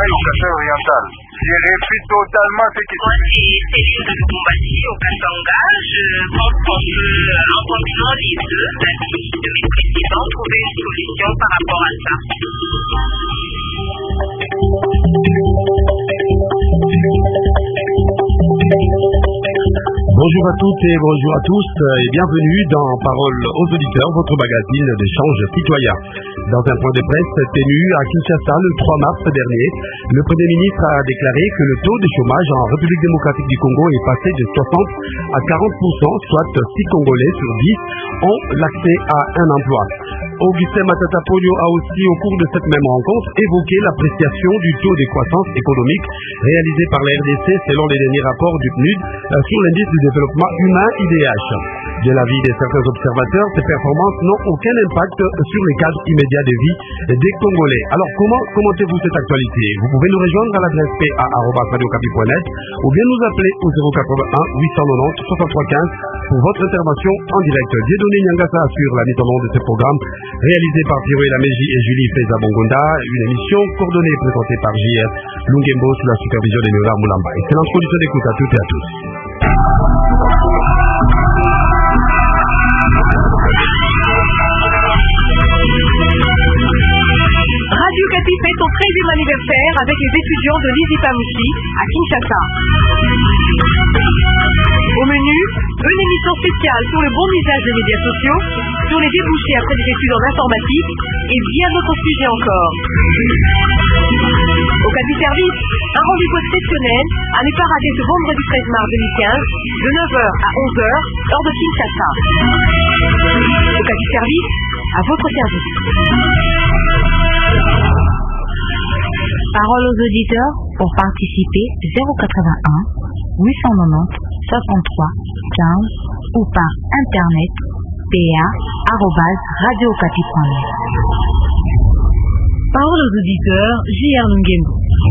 au Kasai oriental. Je répète totalement ce qui se passe. C'est Céline Bombassi au Katanga. Je pense qu'on peut, en combinant les deux avis de mes présidents, trouver une solution par rapport à ça. Bonjour à toutes et bonjour à tous et bienvenue dans Parole aux auditeurs, votre magazine d'échange citoyen. Dans un point de presse tenu à Kinshasa le 3 mars dernier, le Premier ministre a déclaré que le taux de chômage en République démocratique du Congo est passé de 60 à 40%, soit 6 Congolais sur 10 ont l'accès à un emploi. Augustin Matata Ponyo a aussi, au cours de cette même rencontre, évoqué l'appréciation du taux de croissance économique réalisé par la RDC selon les derniers rapports du PNUD sur l'indice du développement humain IDH. De l'avis de certains observateurs, ces performances n'ont aucun impact sur les cadres immédiats de vie des Congolais. Alors comment commentez-vous cette actualité? Vous pouvez nous rejoindre à l'adresse pa@radiocapi.net ou bien nous appeler au 081 890 6315 pour votre intervention en direct. Dieudonné Nyangasa assure la mise en onde de ce programme réalisé par Pierre Laméji et Julie Feza Bongonda, une émission coordonnée et présentée par JF Lungembo sous la supervision de Nora Moulamba. Excellente condition d'écoute à toutes et à tous. Radio Kapi fait son 13e anniversaire avec les étudiants de l'ISIPAMUSI à Kinshasa. Au menu, une émission spéciale sur le bon usage des médias sociaux, sur les débouchés après des études en informatique et bien d'autres sujets encore. Au Kapi Service, un rendez-vous exceptionnel à ne pas rater ce vendredi 13 mars 2015 de 9h à 11h, heure de Kinshasa. Au Kapi Service, à votre service. Parole aux auditeurs pour participer 081 890 63 15 ou par internet pa@radiocapi.net. Parole aux auditeurs, JR Lungembo.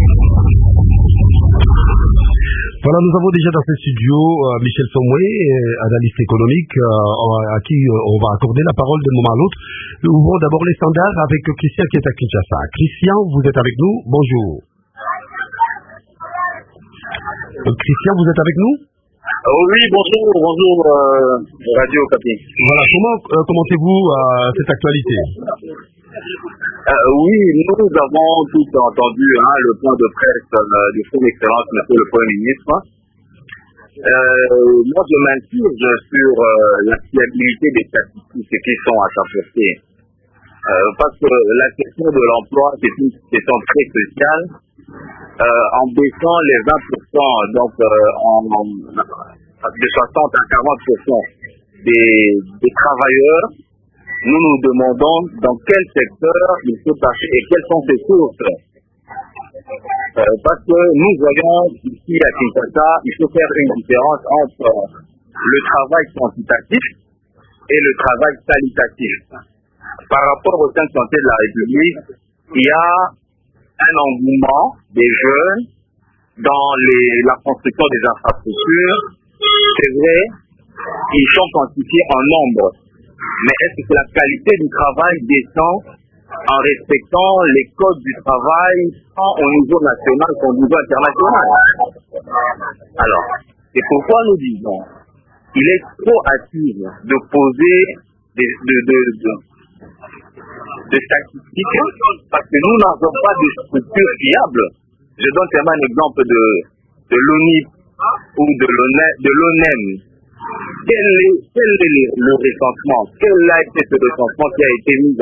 Voilà, nous avons déjà dans ce studio Michel Somoué, analyste économique, à qui on va accorder la parole d'un moment à l'autre. Nous ouvrons d'abord les standards avec Christian qui est à Kinshasa. Christian, vous êtes avec nous? Bonjour. Christian, vous êtes avec nous? Oui, bonjour Radio Kapi. Voilà, comment commentez-vous cette actualité? Oui, nous avons tous entendu le point de presse de son Excellence, Monsieur le Premier ministre. Moi, je m'insurge sur la fiabilité des statistiques qui sont à sa portée. Parce que la question de l'emploi, c'est une question très cruciale. En baissant les 20%, donc de 60 à 40% des travailleurs, nous nous demandons dans quel secteur il faut passer et quelles sont ses sources. Parce que nous voyons ici à Kinshasa, il faut faire une différence entre le travail quantitatif et le travail qualitatif. Par rapport au sein de santé de la République, il y a un engouement des jeunes dans la construction des infrastructures. C'est vrai, ils sont quantifiés en nombre. Mais est-ce que la qualité du travail descend en respectant les codes du travail tant au niveau national qu'au niveau international? Alors, c'est pourquoi nous disons il est trop hâtif de poser des statistiques parce que nous n'avons pas de structure fiable. Je donne seulement un exemple de l'ONIP ou de l'ONEM. Quel est le recensement? Quel a été ce recensement qui a été mis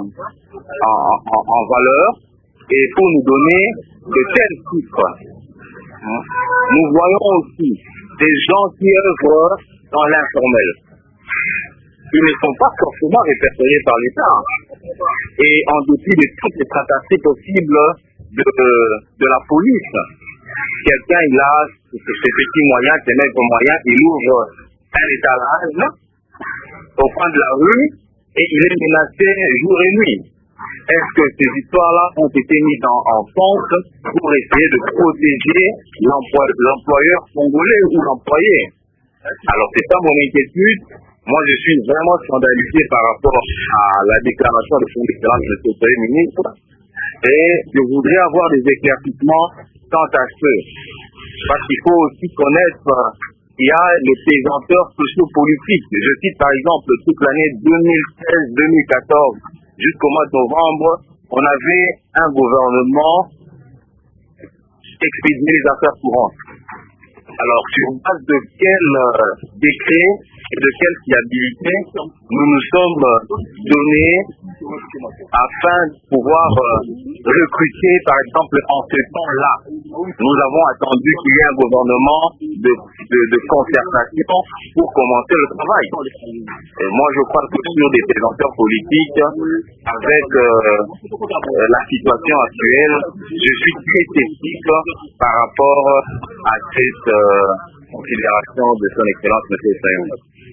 en valeur et pour nous donner de tels chiffres? Nous voyons aussi des gens qui œuvrent dans l'informel. Ils ne sont pas forcément répertoriés par l'État. Et en dépit de toutes les tracasseries possibles de la police, quelqu'un il a ses petits moyens, ses maigres moyens, il ouvre un étalage au coin de la rue et il est menacé jour et nuit. Est-ce que ces histoires-là ont été mises en compte pour essayer de protéger l'employeur congolais ou l'employé? Alors c'est ça mon inquiétude. Moi je suis vraiment scandalisé par rapport à la déclaration de son excellence de ce Premier ministre. Et je voudrais avoir des éclaircissements quant à ce. Parce qu'il faut aussi connaître qu'il y a les pesanteurs sociopolitiques. Je cite par exemple toute l'année 2013-2014 jusqu'au mois de novembre, on avait un gouvernement qui expédiait les affaires courantes. Alors, sur base de quel décret et de quelle fiabilité nous nous sommes donnés afin de pouvoir recruter, par exemple, en ce temps-là. Nous avons attendu qu'il y ait un gouvernement de concertation pour commencer le travail. Et moi, je crois que sur des présenteurs politiques, avec la situation actuelle, je suis très sceptique par rapport à cette considération de son excellence, M. Sayon.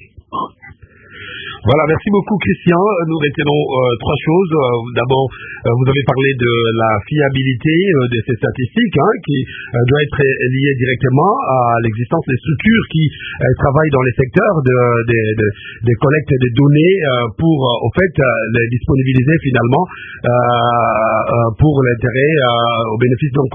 Voilà, merci beaucoup Christian. Nous retenons trois choses. D'abord, vous avez parlé de la fiabilité de ces statistiques qui doit être liée directement à l'existence des structures qui travaillent dans les secteurs de collecte de données pour au fait les disponibiliser finalement pour l'intérêt au bénéfice donc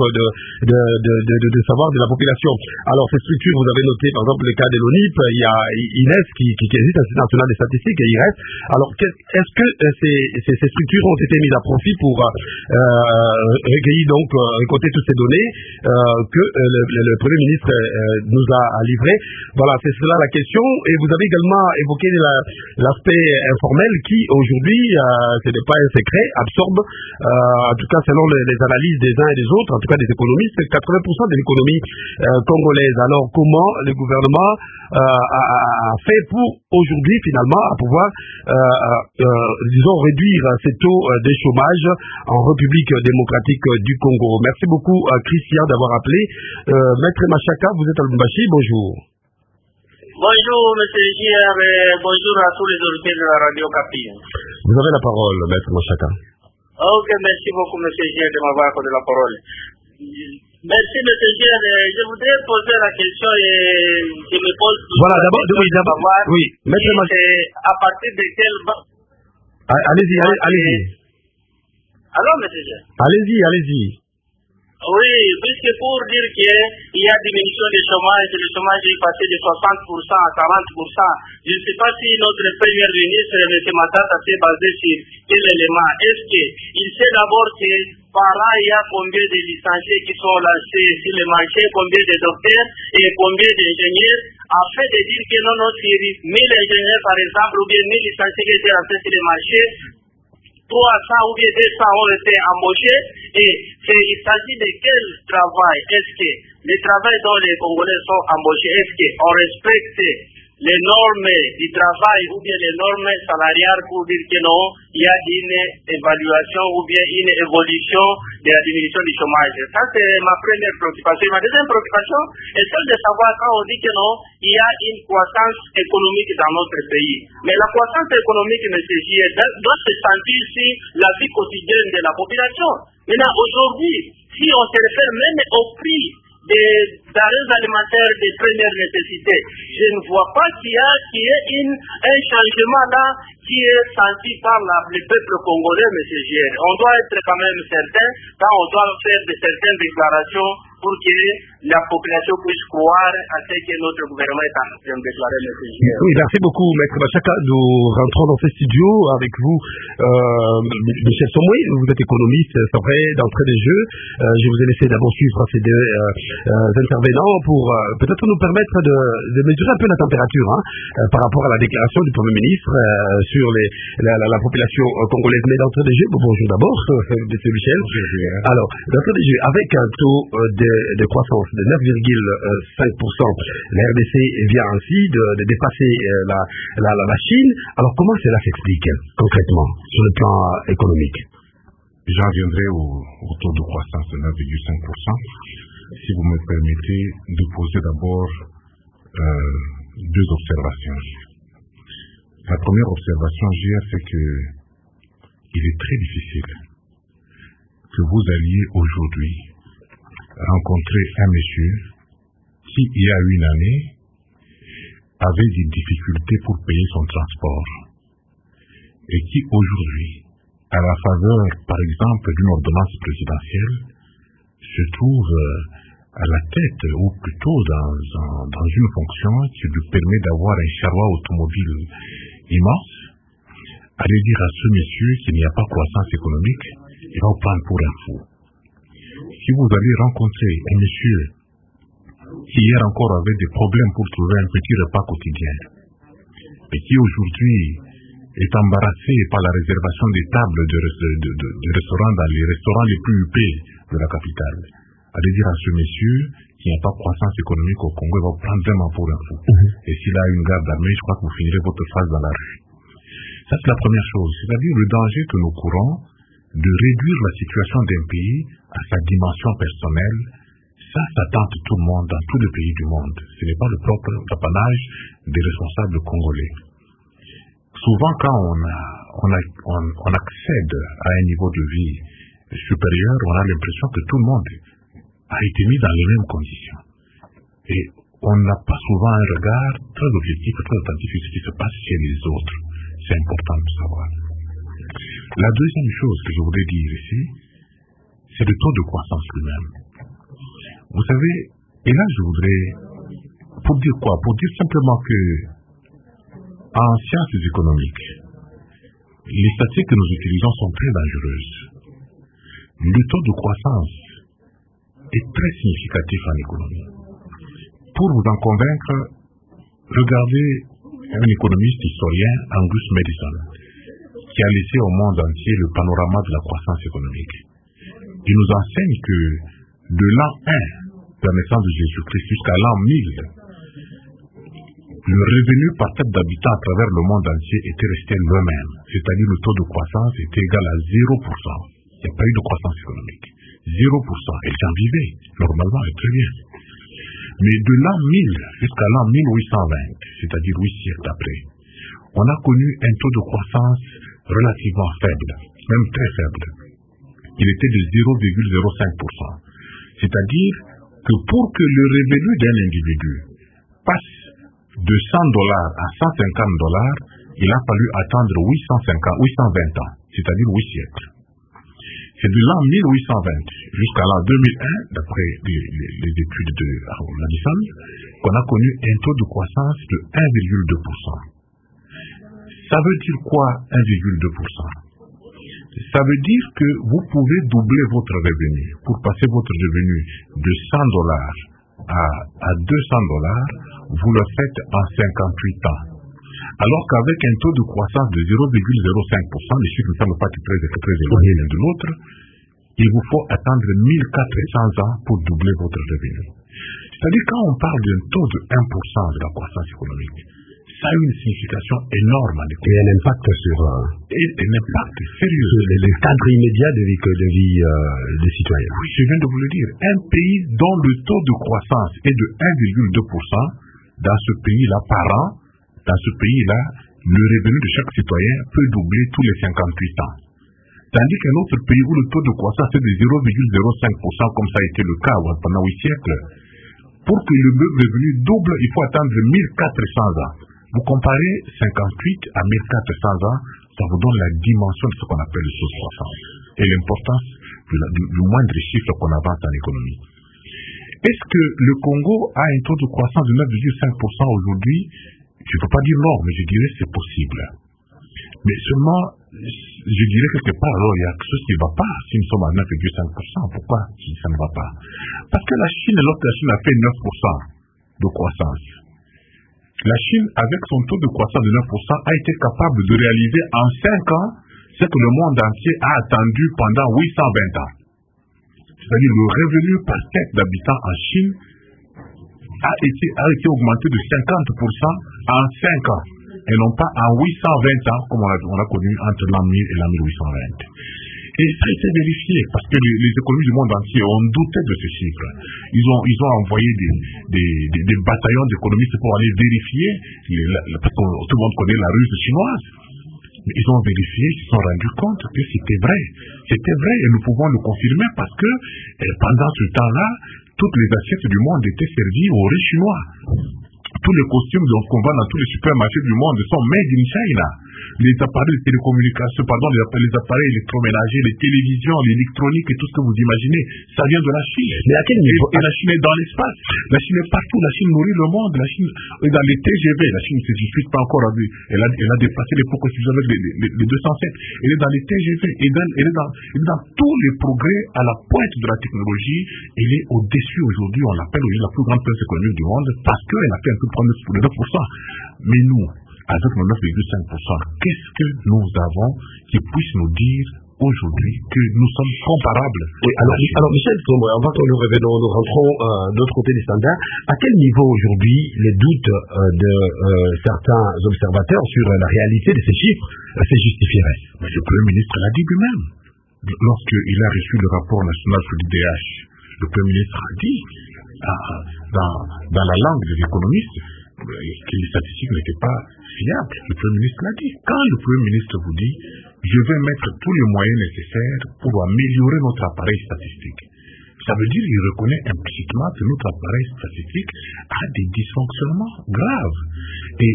de savoir de la population. Alors ces structures, vous avez noté par exemple le cas de l'ONIP, il y a INES qui existe, l'Institut national des statistiques, et il reste. Alors, est-ce que ces structures ont été mises à profit pour recueillir donc récolter toutes ces données que le Premier ministre nous a livrées? Voilà, c'est cela la question. Et vous avez également évoqué l'aspect informel qui aujourd'hui, ce n'est pas un secret, absorbe, en tout cas selon les analyses des uns et des autres, en tout cas des économistes, 80% de l'économie congolaise. Alors, comment le gouvernement a fait pour aujourd'hui finalement à pouvoir disons réduire ces taux de chômage en République démocratique du Congo? Merci beaucoup Christian d'avoir appelé. Maître Machaka, vous êtes à Lubumbashi, bonjour. Bonjour monsieur JR et bonjour à tous les auditeurs de la radio Capi. Vous avez la parole, Maître Machaka. Ok, merci beaucoup monsieur JR de m'avoir accordé la parole. Merci, M. Gère. Je voudrais poser la question et je me pose... Voilà, d'abord, oui, c'est à partir de quel... Allez-y. Alors, M. Gère. Allez-y. Oui, puisque pour dire qu'il y a diminution du chômage, le chômage est passé de 60% à 40%. Je ne sais pas si notre Premier ministre, M. Matata, s'est basé sur quel élément. Est-ce qu'il sait d'abord que par an, il y a combien de licenciés qui sont lancés sur le marché, combien de docteurs et combien d'ingénieurs, afin de dire que non, sur 1000 ingénieurs, par exemple, ou bien 1000 licenciés qui étaient lancés sur le marché, 300 ou bien 200 ont été embauchés. Et il s'agit de quel travail? Est-ce que le travail dont les Congolais sont embauchés, est-ce qu'on respecte les normes du travail ou bien les normes salariales pour dire que non, il y a une évaluation ou bien une évolution de la diminution du chômage? Ça, c'est ma première préoccupation. Ma deuxième préoccupation est celle de savoir quand on dit que non, il y a une croissance économique dans notre pays. Mais la croissance économique, M. J, doit se sentir sur la vie quotidienne de la population. Maintenant, aujourd'hui, si on se réfère même au prix des denrées alimentaires de première nécessité, je ne vois pas qu'il y ait un changement là qui est senti par le peuple congolais, M. Gier. On doit être quand même certain, quand on doit faire de certaines déclarations pour que la population puisse croire à ce que notre gouvernement est en train de déclarer, M. Gier. Oui, merci beaucoup, Maître Machaka. Nous rentrons dans ce studio avec vous, Michel Somoué. Vous êtes économiste, c'est vrai, d'entrée des jeux. Je vous ai laissé d'abord suivre ces deux intervenants pour peut-être nous permettre de mesurer un peu la température par rapport à la déclaration du Premier ministre sur la population congolaise. Mais d'entrée des jeux, bonjour d'abord, M. Michel. Alors, d'entrée des jeux, avec un taux de croissance de 9,5%, la RDC vient ainsi de dépasser la Chine. Alors, comment cela s'explique concrètement sur le plan économique? J'en viendrai au taux de croissance de 9,5%. Si vous me permettez de poser d'abord deux observations. La première observation, c'est que il est très difficile que vous alliez aujourd'hui rencontrer un monsieur qui, il y a une année, avait des difficultés pour payer son transport et qui, aujourd'hui, à la faveur, par exemple, d'une ordonnance présidentielle, se trouve à la tête, ou plutôt dans une fonction qui lui permet d'avoir un charroi automobile immense. Allez dire à ce monsieur qu'il n'y a pas croissance économique, il va vous prendre pour un fou. Si vous allez rencontrer un monsieur qui hier encore avait des problèmes pour trouver un petit repas quotidien, et qui aujourd'hui est embarrassé par la réservation des tables de restaurants dans les restaurants les plus huppés de la capitale, allez dire à ce monsieur qu'il n'y a pas de croissance économique au Congo, il va vous prendre vraiment pour un fou. Et s'il a une garde armée, je crois que vous finirez votre phase dans la rue. Ça, c'est la première chose, c'est-à-dire le danger que nous courons de réduire la situation d'un pays à sa dimension personnelle. Ça tente tout le monde dans tous les pays du monde. Ce n'est pas le propre apanage des responsables congolais. Souvent, quand on accède à un niveau de vie supérieur, on a l'impression que tout le monde a été mis dans les mêmes conditions. Et on n'a pas souvent un regard très objectif, très attentif sur ce qui se passe chez les autres. C'est important de savoir. La deuxième chose que je voudrais dire ici, c'est le taux de croissance lui-même. Vous savez, et là je voudrais, pour dire quoi? Pour dire simplement que en sciences économiques, les statistiques que nous utilisons sont très dangereuses. Le taux de croissance est très significatif en économie. Pour vous en convaincre, regardez un économiste historien, Angus Madison, qui a laissé au monde entier le panorama de la croissance économique. Il nous enseigne que de l'an 1 de la naissance de Jésus-Christ jusqu'à l'an 1000, le revenu par tête d'habitant à travers le monde entier était resté le même. C'est-à-dire le taux de croissance était égal à 0%. Il n'y a pas eu de croissance économique. 0%. Et j'en vivais, normalement, et très bien. Mais de l'an 1000 jusqu'à l'an 1820, c'est-à-dire 8 siècles après, on a connu un taux de croissance relativement faible, même très faible. Il était de 0,05%. C'est-à-dire que pour que le revenu d'un individu passe de $100 à $150, il a fallu attendre 820 ans, c'est-à-dire 8 siècles. C'est de l'an 1820 jusqu'à l'an 2001, d'après les études de Madison, qu'on a connu un taux de croissance de 1,2%. Ça veut dire quoi, 1,2%? Ça veut dire que vous pouvez doubler votre revenu. Pour passer votre revenu de $100 à $200, vous le faites en 58 ans. Alors qu'avec un taux de croissance de 0,05%, les chiffres ne semblent pas très éloignés l'un de l'autre, il vous faut attendre 1400 ans pour doubler votre revenu. C'est-à-dire quand on parle d'un taux de 1% de la croissance économique, ça a une signification énorme. Et un impact sur un impact sérieux. Le cadre immédiat de vie des citoyens. Oui, je viens de vous le dire. Un pays dont le taux de croissance est de 1,2%, dans ce pays-là, par an, dans ce pays-là, le revenu de chaque citoyen peut doubler tous les 58 ans. Tandis qu'un autre pays où le taux de croissance est de 0,05%, comme ça a été le cas pendant 8 siècles, pour que le revenu double, il faut attendre 1400 ans. Vous comparez 58 à 1400 ans, ça vous donne la dimension de ce qu'on appelle le sous-croissance et l'importance du moindre chiffre qu'on avance en économie. Est-ce que le Congo a un taux de croissance de 9,5% aujourd'hui? Je ne peux pas dire non, mais je dirais que c'est possible. Mais seulement, je dirais quelque part, alors il y a quelque chose qui ne va pas si nous sommes à 9,5%. Pourquoi ça ne va pas? Parce que la Chine, lorsque la Chine a fait 9% de croissance, la Chine, avec son taux de croissance de 9%, a été capable de réaliser en 5 ans ce que le monde entier a attendu pendant 820 ans. C'est-à-dire le revenu par tête d'habitant en Chine a été augmenté de 50% en 5 ans, et non pas en 820 ans, comme on a connu entre l'an 1000 et l'an 1820. Et ça a été vérifié, parce que les économies du monde entier ont douté de ce chiffre. Ils ont envoyé des bataillons d'économistes pour aller vérifier, parce que tout le monde connaît la ruse chinoise. Mais ils ont vérifié, ils se sont rendus compte que c'était vrai. C'était vrai, et nous pouvons le confirmer, parce que pendant ce temps-là, toutes les assiettes du monde étaient servies aux riches chinois. Tous les costumes qu'on vend dans tous les supermarchés du monde sont made in China. les appareils de télécommunication, les appareils électroménagers, les télévisions, l'électronique et tout ce que vous imaginez, ça vient de la Chine. Mais à quel niveau? Et la Chine est dans l'espace. La Chine est partout. La Chine nourrit le monde. La Chine est dans les TGV. La Chine ne se dispute pas encore. Elle a dépassé l'époque où avec les 207. Elle est dans les TGV. Elle est dans tous les progrès à la pointe de la technologie. Elle est au-dessus aujourd'hui. On l'appelle aujourd'hui la plus grande puissance économique du monde parce qu'elle a fait un peu prendre le 9%. Mais nous, avec nos 9,5%, qu'est-ce que nous avons qui puisse nous dire aujourd'hui que nous sommes comparables? Oui, alors Michel Sombre, avant que nous rentrons de l'autre côté des standards, à quel niveau aujourd'hui les doutes de certains observateurs sur la réalité de ces chiffres se justifieraient? Mais le Premier ministre l'a dit lui-même. Lorsqu'il a reçu le rapport national sur l'IDH, le Premier ministre a dit, dans la langue des économistes, que les statistiques n'étaient pas fiables. Le Premier ministre l'a dit. Quand le Premier ministre vous dit je vais mettre tous les moyens nécessaires pour améliorer notre appareil statistique, ça veut dire qu'il reconnaît implicitement que notre appareil statistique a des dysfonctionnements graves. Et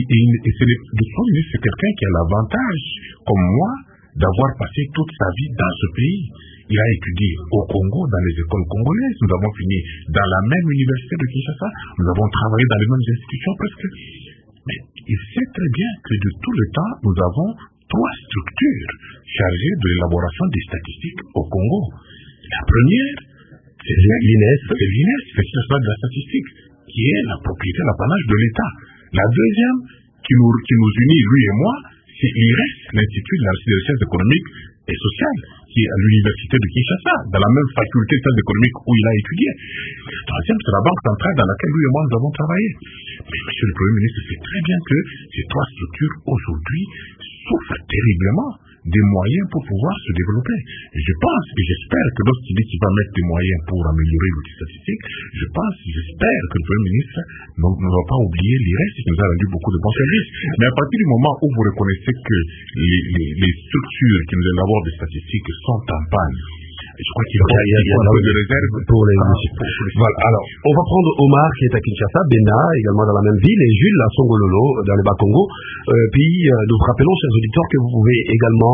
le Premier ministre, c'est quelqu'un qui a l'avantage, comme moi, d'avoir passé toute sa vie dans ce pays. Il a étudié au Congo, dans les écoles congolaises. Nous avons fini dans la même université de Kinshasa. Nous avons travaillé dans les mêmes institutions presque. Mais il sait très bien que de tout le temps, nous avons 3 structures chargées de l'élaboration des statistiques au Congo. La première, c'est l'INES, l'Institut national de la statistique, qui est la propriété, l'apanage de l'État. La deuxième, qui nous unit, lui et moi, c'est l'IRES, l'Institut de la recherche économique et sociale, qui est à l'université de Kinshasa, dans la même faculté de sciences économiques où il a étudié. La troisième, c'est la Banque centrale dans laquelle lui et moi nous avons travaillé. Mais monsieur le Premier ministre sait très bien que ces 3 structures aujourd'hui souffrent terriblement des moyens pour pouvoir se développer. Et je pense et j'espère que lorsqu'il dit qu'il va mettre des moyens pour améliorer l'outil statistique, j'espère que le Premier ministre ne va pas oublier l'IRES qui nous a rendu beaucoup de bons services. Mais à partir du moment où vous reconnaissez que les structures qui nous élaborent des statistiques sont en panne, je crois qu'il y a un peu de réserve pour les Voilà, alors, on va prendre Omar qui est à Kinshasa, Bena également dans la même ville, et Jules à Songololo dans le Bas-Congo. Puis nous vous rappelons, chers auditeurs, que vous pouvez également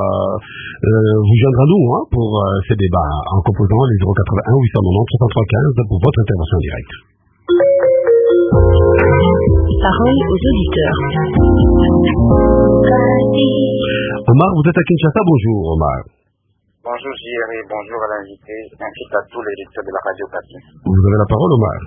vous joindre à nous pour ces débats en composant les 081 890 63 15 pour votre intervention directe. Parole aux auditeurs. Omar, vous êtes à Kinshasa, bonjour Omar. Bonjour JR et bonjour à l'invité, ainsi qu'à tous les lecteurs de la radio Patis. Vous avez la parole Omar.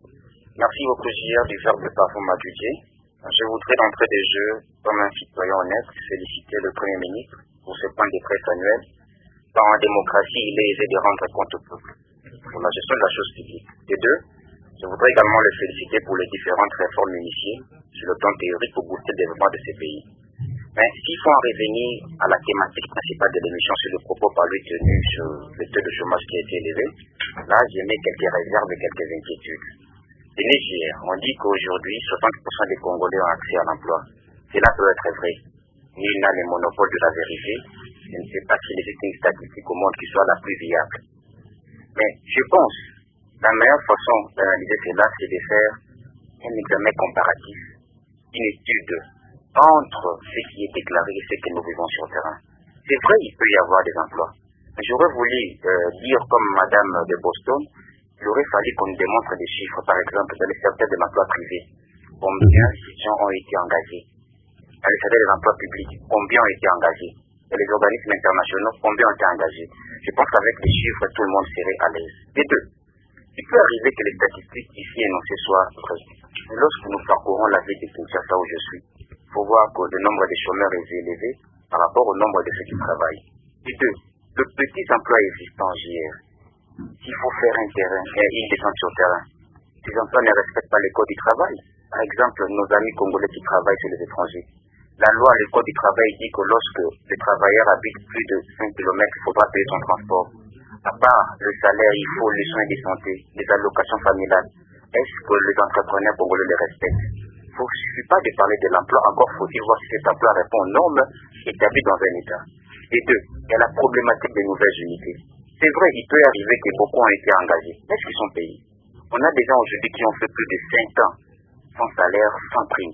Merci beaucoup JR du verbe de parfum m'appuyer. Je voudrais d'entrée des jeux, comme un citoyen honnête, féliciter le Premier ministre pour ce point de presse annuel. Car en démocratie, il est aisé de rendre compte au peuple pour la gestion de la chose publique. De deux, je voudrais également le féliciter pour les différentes réformes initiées sur le plan théorique pour booster le développement de ces pays. Mais s'il faut en revenir à la thématique principale de l'émission sur le propos par lui tenu sur le taux de chômage qui a été élevé, là j'émets quelques réserves et quelques inquiétudes. De Niger, on dit qu'aujourd'hui 60% des Congolais ont accès à l'emploi. Cela peut être vrai. Nul n'a le monopole de la vérité. Je ne sais pas s'il existe une statistique au monde qui soit la plus viable. Mais je pense que la meilleure façon d'analyser cela, c'est de faire un examen comparatif, une étude entre ce qui est déclaré et ce que nous vivons sur le terrain. C'est vrai, il peut y avoir des emplois. Mais j'aurais voulu dire comme Madame de Boston, il aurait fallu qu'on nous démontre des chiffres, par exemple, dans le secteur de l'emploi privé. Combien de gens ont été engagés? Dans le secteur des emplois publics, combien ont été engagés? Dans les organismes internationaux, combien ont été engagés? Je pense qu'avec les chiffres, tout le monde serait à l'aise. Les deux, il peut arriver que les statistiques ici énoncées soient vraies. Mais lorsque nous parcourons la ville de Kinshasa où je suis, il faut voir que le nombre de chômeurs est élevé par rapport au nombre de ceux qui travaillent. Et deux, de petits emplois existants JR, s'il faut faire un terrain, une descente sur terrain, ces emplois ne respectent pas les codes du travail. Par exemple, nos amis congolais qui travaillent sur les étrangers. La loi, le code du travail dit que lorsque le travailleur habite plus de 5 km, il faudra payer son transport. À part le salaire, il faut les soins de santé, les allocations familiales. Est-ce que les entrepreneurs congolais les respectent? Il ne suffit pas de parler de l'emploi, encore faut-il voir si cet emploi répond aux normes établies dans un État. Et deux, il y a la problématique des nouvelles unités. C'est vrai, il peut arriver que beaucoup ont été engagés. Est-ce qu'ils sont payés? On a des gens aujourd'hui qui ont fait plus de 5 ans sans salaire, sans prime.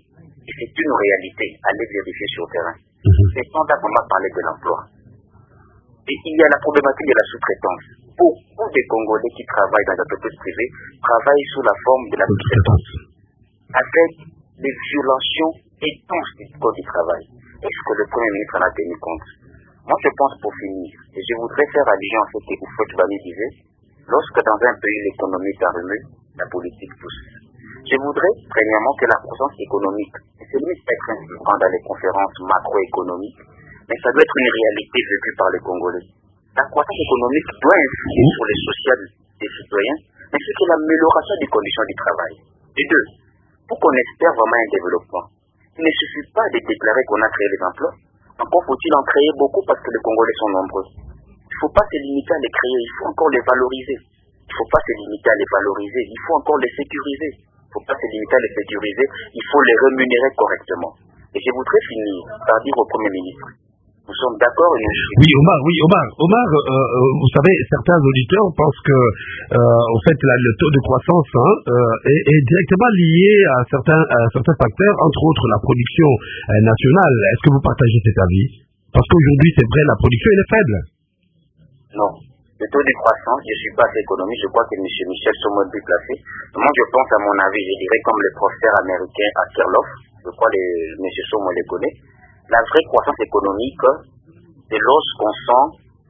Et c'est une réalité, allez vérifier sur le terrain. C'est pendant qu'on m'a parlé de l'emploi. Et il y a la problématique de la sous-traitance. Beaucoup de Congolais qui travaillent dans les entreprises privées travaillent sous la forme de la sous-traitance, avec des violations intenses du code du travail. Est-ce que le Premier ministre en a tenu compte? Moi, je pense, pour finir, et je voudrais faire allusion à ce que Houphouët-Boigny disait, lorsque dans un pays l'économie est en remue, la politique pousse. Je voudrais, premièrement, que la croissance économique, c'est mieux d'être un slogan dans les conférences macroéconomiques, mais ça doit être une réalité vécue par les Congolais. La croissance économique doit influer sur les sociales des citoyens, mais c'est l'amélioration des conditions du travail. Et deux, pour qu'on espère vraiment un développement, il ne suffit pas de déclarer qu'on a créé les emplois. Encore faut-il en créer beaucoup parce que les Congolais sont nombreux. Il ne faut pas se limiter à les créer, il faut encore les valoriser. Il ne faut pas se limiter à les valoriser, il faut encore les sécuriser. Il ne faut pas se limiter à les sécuriser, il faut les rémunérer correctement. Et je voudrais finir par dire au Premier ministre, nous sommes d'accord et nous... Oui, Omar, vous savez, certains auditeurs pensent que, en fait, le taux de croissance est directement lié à certains facteurs, entre autres la production nationale. Est-ce que vous partagez cet avis? Parce qu'aujourd'hui, c'est vrai, la production, elle est faible. Non. Le taux de croissance, je ne suis pas assez économiste, je crois que M. Michel Somod est placé. Moi, je pense, à mon avis, je dirais comme le professeur américain Akerlof, je crois que M. Somod les connaît. La vraie croissance économique, c'est lorsqu'on sent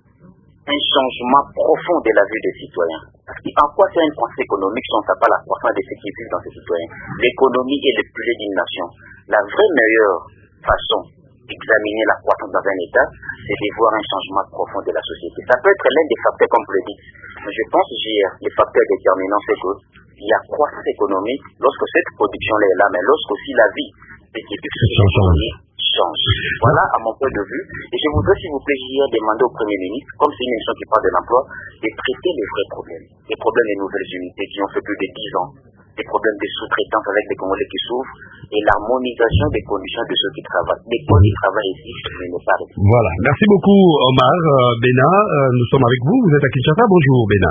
un changement profond de la vie des citoyens. Parce qu'en quoi c'est une croissance économique si on ne sait pas la croissance de ceux qui vivent dans ces citoyens? L'économie est le pilier d'une nation. La vraie meilleure façon d'examiner la croissance dans un État, c'est de voir un changement profond de la société. Ça peut être l'un des facteurs, comme vous le dites. Mais je pense que les facteurs déterminants, c'est qu'il y a croissance économique lorsque cette production-là est là, mais lorsque aussi la vie des citoyens change. Voilà à mon point de vue. Et je voudrais, s'il vous plaît, demander au Premier ministre, comme c'est une émission qui parle de l'emploi, de traiter les vrais problèmes. Les problèmes des nouvelles unités qui ont fait plus de 10 ans. Les problèmes de sous-traitance avec les Congolais qui souffrent et l'harmonisation des conditions de ceux qui travaillent. Les codes du travail ici, je ne pas. Voilà. Merci beaucoup, Omar. Béna, nous sommes avec vous. Vous êtes à Kinshasa. Bonjour, Béna.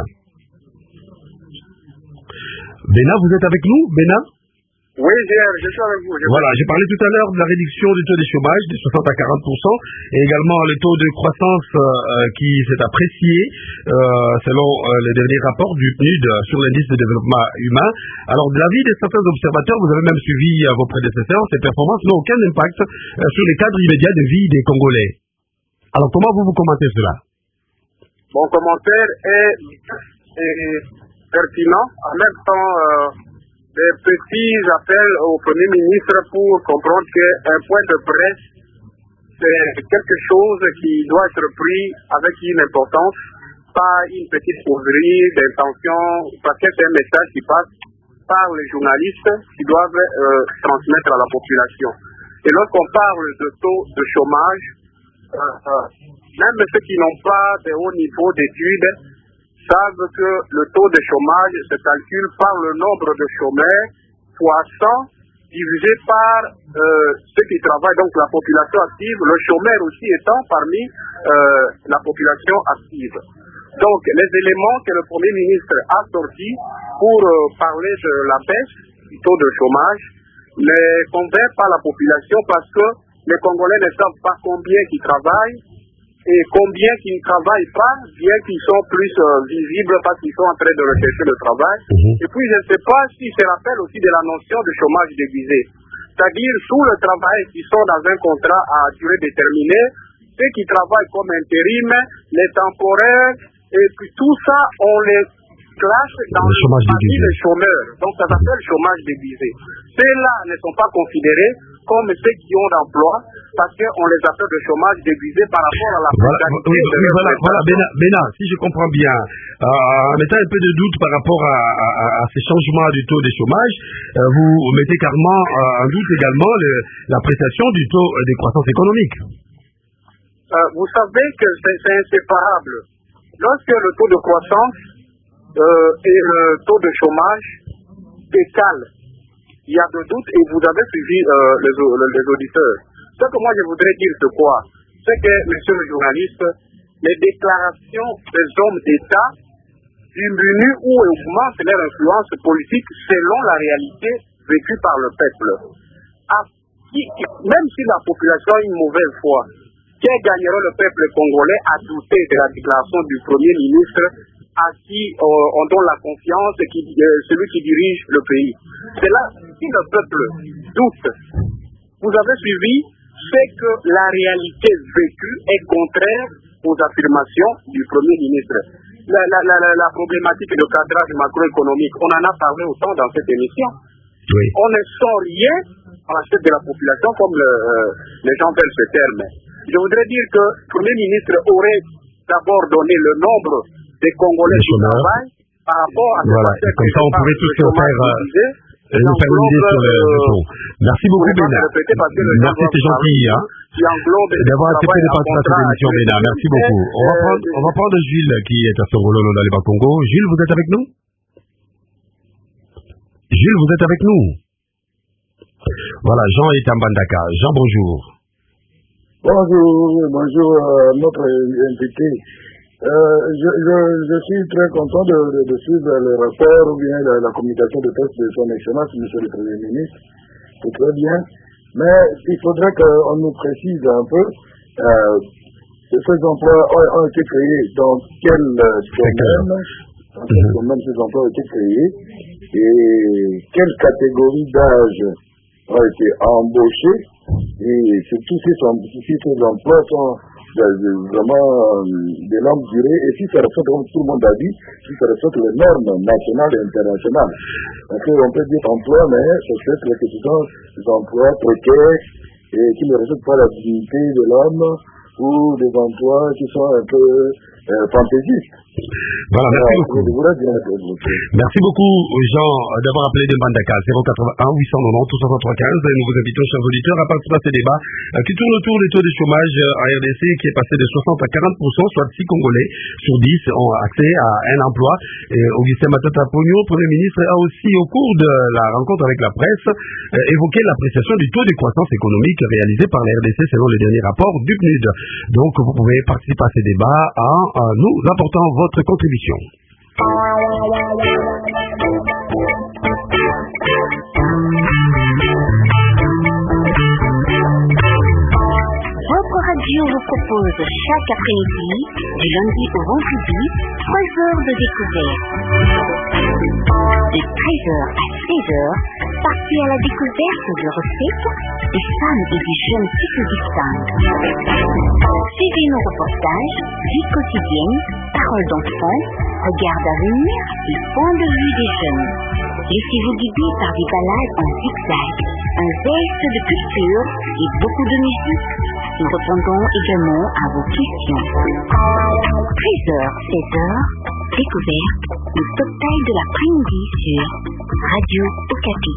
Béna, vous êtes avec nous, Béna? Oui, je suis avec vous. Voilà, j'ai parlé tout à l'heure de la réduction du taux de chômage de 60 à 40% et également le taux de croissance qui s'est apprécié selon les derniers rapports du PNUD sur l'indice de développement humain. Alors, de l'avis de certains observateurs, vous avez même suivi vos prédécesseurs, ces performances n'ont aucun impact sur les cadres immédiats de vie des Congolais. Alors, comment vous commentez cela? Mon commentaire est pertinent, en même temps... des petits appels au Premier ministre pour comprendre qu'un point de presse, c'est quelque chose qui doit être pris avec une importance, pas une petite causerie d'intention, parce que c'est un message qui passe par les journalistes qui doivent transmettre à la population. Et lorsqu'on parle de taux de chômage, même ceux qui n'ont pas de haut niveau d'études, savent que le taux de chômage se calcule par le nombre de chômeurs fois 100 divisé par ceux qui travaillent, donc la population active, le chômeur aussi étant parmi la population active. Donc les éléments que le Premier ministre a sortis pour parler de la baisse du taux de chômage ne convainquent pas la population parce que les Congolais ne savent pas combien qui travaillent et combien qui ne travaillent pas, bien qu'ils sont plus visibles parce qu'ils sont en train de rechercher le travail. Et puis, je ne sais pas si se rappelle aussi de la notion de chômage déguisé. C'est-à-dire, sous le travail qui sont dans un contrat à durée déterminée, ceux qui travaillent comme intérim, les temporaires, et puis tout ça, on les classe dans le chômage des chômeurs. Donc, ça s'appelle chômage déguisé. Ceux-là ne sont pas considérés comme ceux qui ont d'emploi, parce qu'on les appelle de chômage déguisé par rapport à la Voilà, Béna, si je comprends bien, en mettant un peu de doute par rapport à ces changements du taux de chômage, vous mettez carrément en doute également l'appréciation du taux de croissance économique. Vous savez que c'est inséparable. Lorsque le taux de croissance et le taux de chômage décalent, il y a de doutes et vous avez suivi les auditeurs. Ce que moi je voudrais dire, c'est quoi? C'est que, monsieur le journaliste, les déclarations des hommes d'État diminuent ou augmentent leur influence politique selon la réalité vécue par le peuple. même si la population a une mauvaise foi, que gagnera le peuple congolais à douter de la déclaration du Premier ministre à qui on donne la confiance, celui qui dirige le pays. C'est là, si le peuple doute, vous avez suivi, c'est que la réalité vécue est contraire aux affirmations du Premier ministre. La problématique de cadrage macroéconomique, on en a parlé autant dans cette émission. Oui. On ne sent rien à la tête de la population comme les gens veulent ce terme. Je voudrais dire que le Premier ministre aurait d'abord donné le nombre des Congolais qui travaillent par rapport à voilà. Comme ça, on pourrait tous faire une idée sur le taux. Merci beaucoup, Bénard. Merci, c'est gentil d'avoir accepté de participer à cette émission, Bénard. Merci beaucoup. On va prendre Gilles qui est à Songololo dans les Bas-Congo. Gilles, vous êtes avec nous? Gilles, vous êtes avec nous? Voilà, Jean est à Mbandaka. Jean, bonjour. Bonjour, notre invité. Je suis très content de suivre le rapport ou bien la communication de presse de son Excellence, Monsieur le Premier ministre. C'est très bien. Mais il faudrait qu'on nous précise un peu ces emplois ont été créés dans quel domaine, ces emplois ont été créés et quelle catégorie d'âge ont été embauchés et surtout si ces emplois sont vraiment de longue durée et si ça respecte, comme tout le monde a dit, si ça respecte les normes nationales et internationales. Parce qu'on peut dire emploi, mais ça fait que ce sont des emplois précaires et qui ne respectent pas la dignité de l'homme ou des emplois qui sont un peu fantaisistes. Voilà, merci beaucoup. Merci beaucoup, Jean, d'avoir appelé de Mbandaka 081 890 273 15. Nous vous invitons, chers auditeurs, à participer à ce débat qui tourne autour des taux de chômage à RDC qui est passé de 60 à 40%, soit 6 Congolais sur 10 ont accès à un emploi. Et Augustin Matata Pogno, Premier ministre, a aussi, au cours de la rencontre avec la presse, évoqué l'appréciation du taux de croissance économique réalisé par la RDC selon le dernier rapport du PNUD. Donc, vous pouvez participer à ces débats en nous apportant votre contribution. Votre radio vous propose chaque après-midi, du lundi au vendredi, 3 heures de découverte. De 13h à 16h, partez à la découverte de recettes des femmes et des jeunes qui se distinguent. Suivez nos reportages, vie quotidienne, paroles d'enfants, regard d'avenir et point de vue des jeunes. Laissez-vous guider par des balades en zigzag, un zeste de culture et beaucoup de musique. Nous répondons également à vos questions. 13h, 16h, découverte, le total de l'après-midi sur Radio Okapi.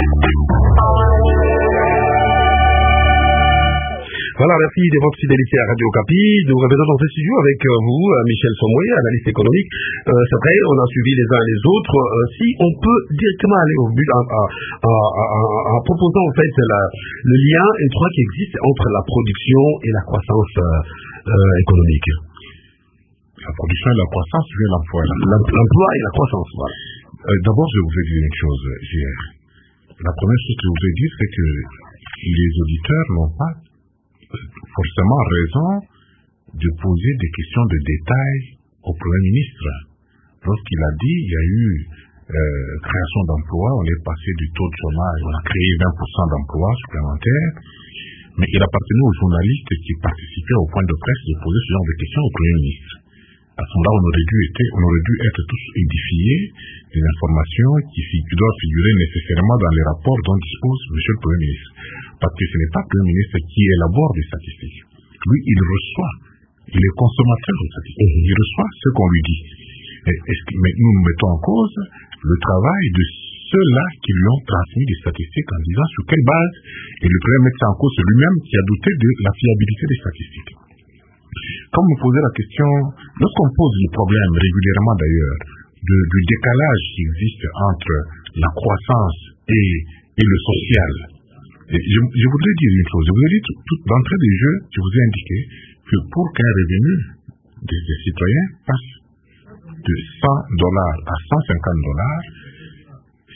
Voilà, merci de votre fidélité à Radio Okapi. Nous revenons dans ce studio avec vous, Michel Somoué, analyste économique. C'est vrai, on a suivi les uns les autres. Si on peut directement aller au but en proposant en fait le lien étroit qui existe entre la production et la croissance économique. La production et la croissance, c'est l'emploi. L'emploi et la croissance, voilà. D'abord, je vous ai dit une chose, JR. La première chose que je vous ai dit, c'est que les auditeurs n'ont pas forcément raison de poser des questions de détail au Premier ministre. Lorsqu'il a dit il y a eu création d'emplois, on est passé du taux de chômage, on a créé 20% d'emplois supplémentaires, mais il appartenait aux journalistes qui participaient au point de presse de poser ce genre de questions au Premier ministre. À ce moment-là, on aurait dû être tous édifiés des informations qui doivent figurer nécessairement dans les rapports dont dispose M. le Premier ministre. Parce que ce n'est pas le Premier ministre qui élabore des statistiques. Lui, il est consommateur de statistiques. Il reçoit ce qu'on lui dit. Mais nous mettons en cause le travail de ceux-là qui lui ont transmis des statistiques en disant sur quelle base, et le Premier mettre ça en cause lui-même qui a douté de la fiabilité des statistiques. Comme vous posez la question, lorsqu'on pose le problème régulièrement d'ailleurs, du décalage qui existe entre la croissance et le social, je voudrais dire une chose. Je vous ai dit d'entrée de jeu, je vous ai indiqué que pour qu'un revenu des citoyens passe de $100 à $150, si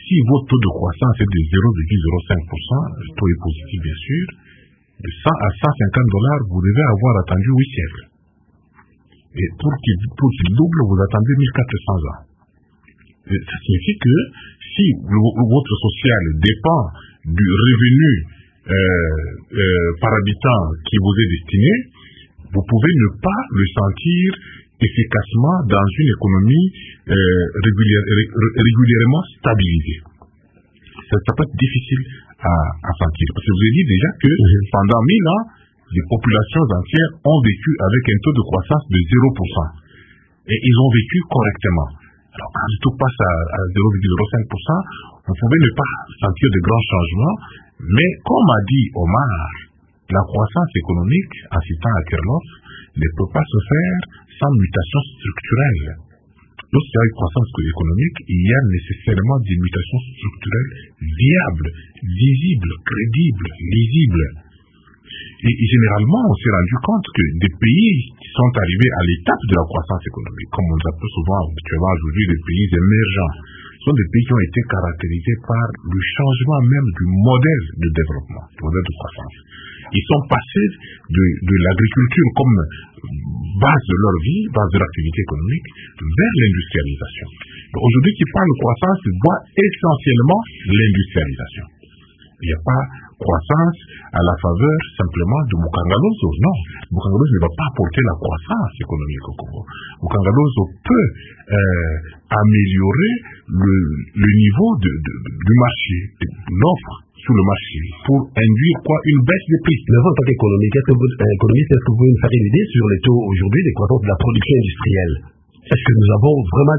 si votre taux de croissance est de 0,05%, le taux est positif bien sûr, de 100 à 150 $, vous devez avoir attendu 8 siècles. Et pour qu'il double, vous attendez 1400 ans. Et ça signifie que si votre social dépend du revenu par habitant qui vous est destiné, vous pouvez ne pas le sentir efficacement dans une économie régulièrement stabilisée. Ça peut être difficile à sentir. Parce que je vous ai dit déjà que pendant 1000 ans, les populations entières ont vécu avec un taux de croissance de 0%. Et ils ont vécu correctement. Alors quand le taux passe à 0,05%, vous pouvez ne pas sentir de grands changements, mais comme a dit Omar, la croissance économique, en citant Akerlof, ne peut pas se faire sans mutation structurelle. Lorsqu'il y a une croissance économique, il y a nécessairement des mutations structurelles viables, visibles, crédibles, lisibles. Et généralement, on s'est rendu compte que des pays qui sont arrivés à l'étape de la croissance économique, comme on les appelle souvent habituellement aujourd'hui des pays émergents, sont des pays qui ont été caractérisés par le changement même du modèle de développement, du modèle de croissance. Ils sont passés de l'agriculture comme base de leur vie, base de l'activité économique, vers l'industrialisation. Aujourd'hui, qui parle de croissance, voit essentiellement l'industrialisation. Il n'y a pas croissance à la faveur simplement de Mukangalozo. Non, Mukangalozo ne va pas apporter la croissance économique au Congo. Mukangalozo peut améliorer le niveau du marché, l'offre sur le marché, pour induire une baisse des prix. Mais vous, en tant qu'économiste, est-ce que vous pouvez nous faire une idée sur les taux aujourd'hui des croissances de la production industrielle? Est-ce que nous avons vraiment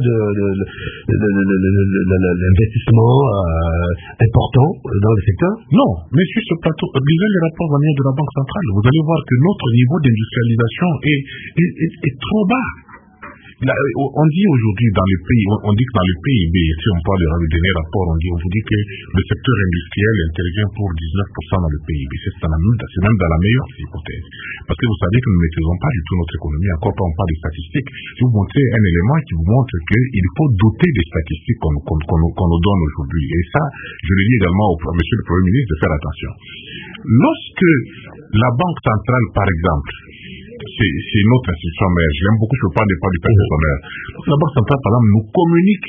l'investissement important dans le secteur? Non, mais sur ce plateau, lisez les rapports annuels de la Banque centrale, vous allez voir que notre niveau d'industrialisation est trop bas. Là, on dit aujourd'hui dans les pays, on dit que dans le PIB, si on parle du dernier rapport, on vous dit que le secteur industriel intervient pour 19% dans le PIB. C'est même dans la meilleure hypothèse. Parce que vous savez que nous ne maîtrisons pas du tout notre économie, encore pas on parle des statistiques. Je vais vous montrer un élément qui vous montre qu'il faut doter des statistiques qu'on nous donne aujourd'hui. Et ça, je le dis également à monsieur le Premier ministre de faire attention. Lorsque la Banque centrale, par exemple, c'est notre institution mère, j'aime beaucoup, je ne parle pas du personnel. La Banque centrale, par exemple, nous communique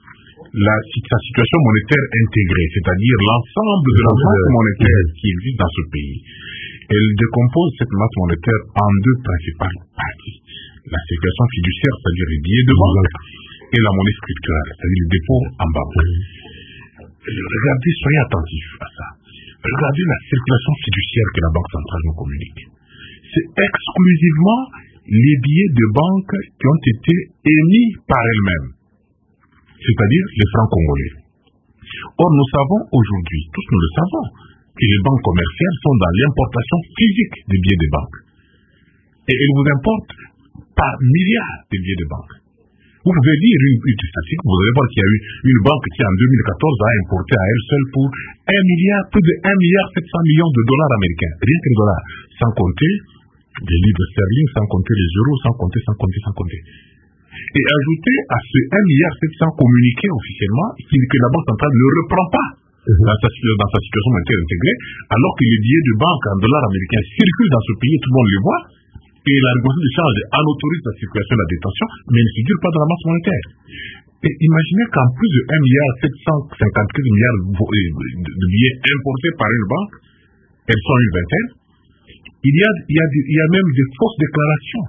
sa situation monétaire intégrée, c'est-à-dire l'ensemble de la masse monétaire qui existe dans ce pays. Elle décompose cette masse monétaire en deux principales parties. La circulation fiduciaire, c'est-à-dire les billets de banque, et la monnaie structurelle, c'est-à-dire les dépôts en banque. Regardez, soyez attentifs à ça. Regardez la circulation fiduciaire que la Banque centrale nous communique. C'est exclusivement les billets de banque qui ont été émis par elles-mêmes, c'est-à-dire les francs congolais. Or, nous savons aujourd'hui, tous nous le savons, que les banques commerciales sont dans l'importation physique des billets de banque. Et elles vous importent par milliards de billets de banque. Vous pouvez lire une statistique, vous allez voir qu'il y a eu une banque qui en 2014 a importé à elle seule pour plus de 1,7 milliard de dollars américains. Rien que les dollars, sans compter des livres sterling, sans compter les euros, sans compter. Et ajouter à ce 1,7 milliard communiqué officiellement que la Banque centrale ne reprend pas dans sa situation monétaire intégrée, alors que les billets de banque en dollars américains circulent dans ce pays, tout le monde les voit, et la négociation de change en autorise la circulation de la détention, mais ne figure pas dans la masse monétaire. Et imaginez qu'en plus de 1,754 milliard de billets importés par une banque, elles sont une vingtaine, il y a même des fausses déclarations.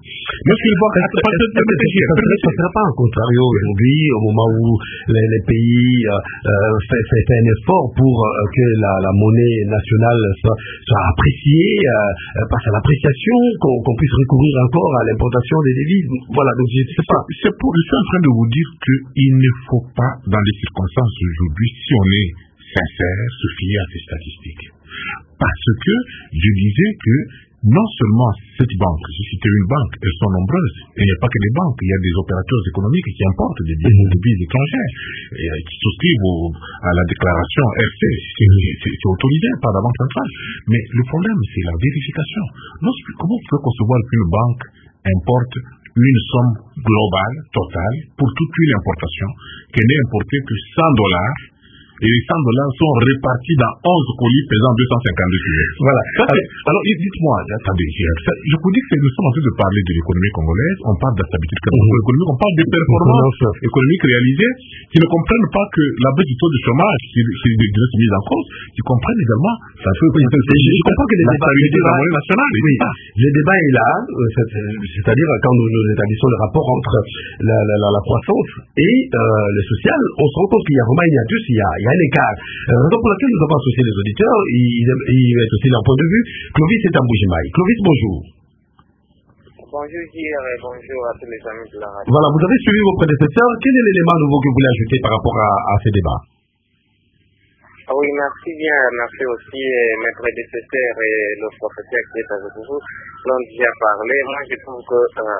Ça ne sera pas un contrario aujourd'hui, au moment où les pays fait un effort pour que la monnaie nationale soit appréciée, passe à l'appréciation, qu'on puisse recourir encore à l'importation des devises. Voilà, donc je sais pas. Je suis en train de vous dire qu'il ne faut pas, dans les circonstances aujourd'hui, si on est sincère, se fier à ces statistiques. Parce que je disais que non seulement cette banque, j'ai cité une banque, elles sont nombreuses, et il n'y a pas que les banques, il y a des opérateurs économiques qui importent des devises étrangères, qui souscrivent à la déclaration RC, c'est autorisé par la Banque centrale. Mais le problème, c'est la vérification. Comment vous pouvez concevoir qu'une banque importe une somme globale, totale, pour toute une importation, qu'elle n'est importée que $100, et les $100 sont répartis dans 11 colis pesant 252 kg. Voilà. Alors, dites-moi, attendez, je vous dis que nous sommes en train de parler de l'économie congolaise, on parle de la stabilité économique, on parle de performances économiques réalisées, qui ne comprennent pas que la baisse du taux de chômage, qui est mise en cause, qui comprennent également, ça fait je comprends que la stabilité de la monnaie nationale. Oui, le débat est là, c'est-à-dire quand nous établissons le rapport entre la croissance et le social, on se rend compte qu'il y a vraiment il y a un écart. Raison pour laquelle nous avons associé les auditeurs, ils mettent aussi leur point de vue. Clovis est à Mbujimaï. Clovis, bonjour. Bonjour Pierre et bonjour à tous les amis de la radio. Voilà, vous avez suivi vos prédécesseurs. Quel est l'élément nouveau que vous voulez ajouter par rapport à ces débats? Oui, merci bien. Merci aussi mes prédécesseurs et le professeur qui est avec vous l'ont déjà parlé. Moi, je trouve que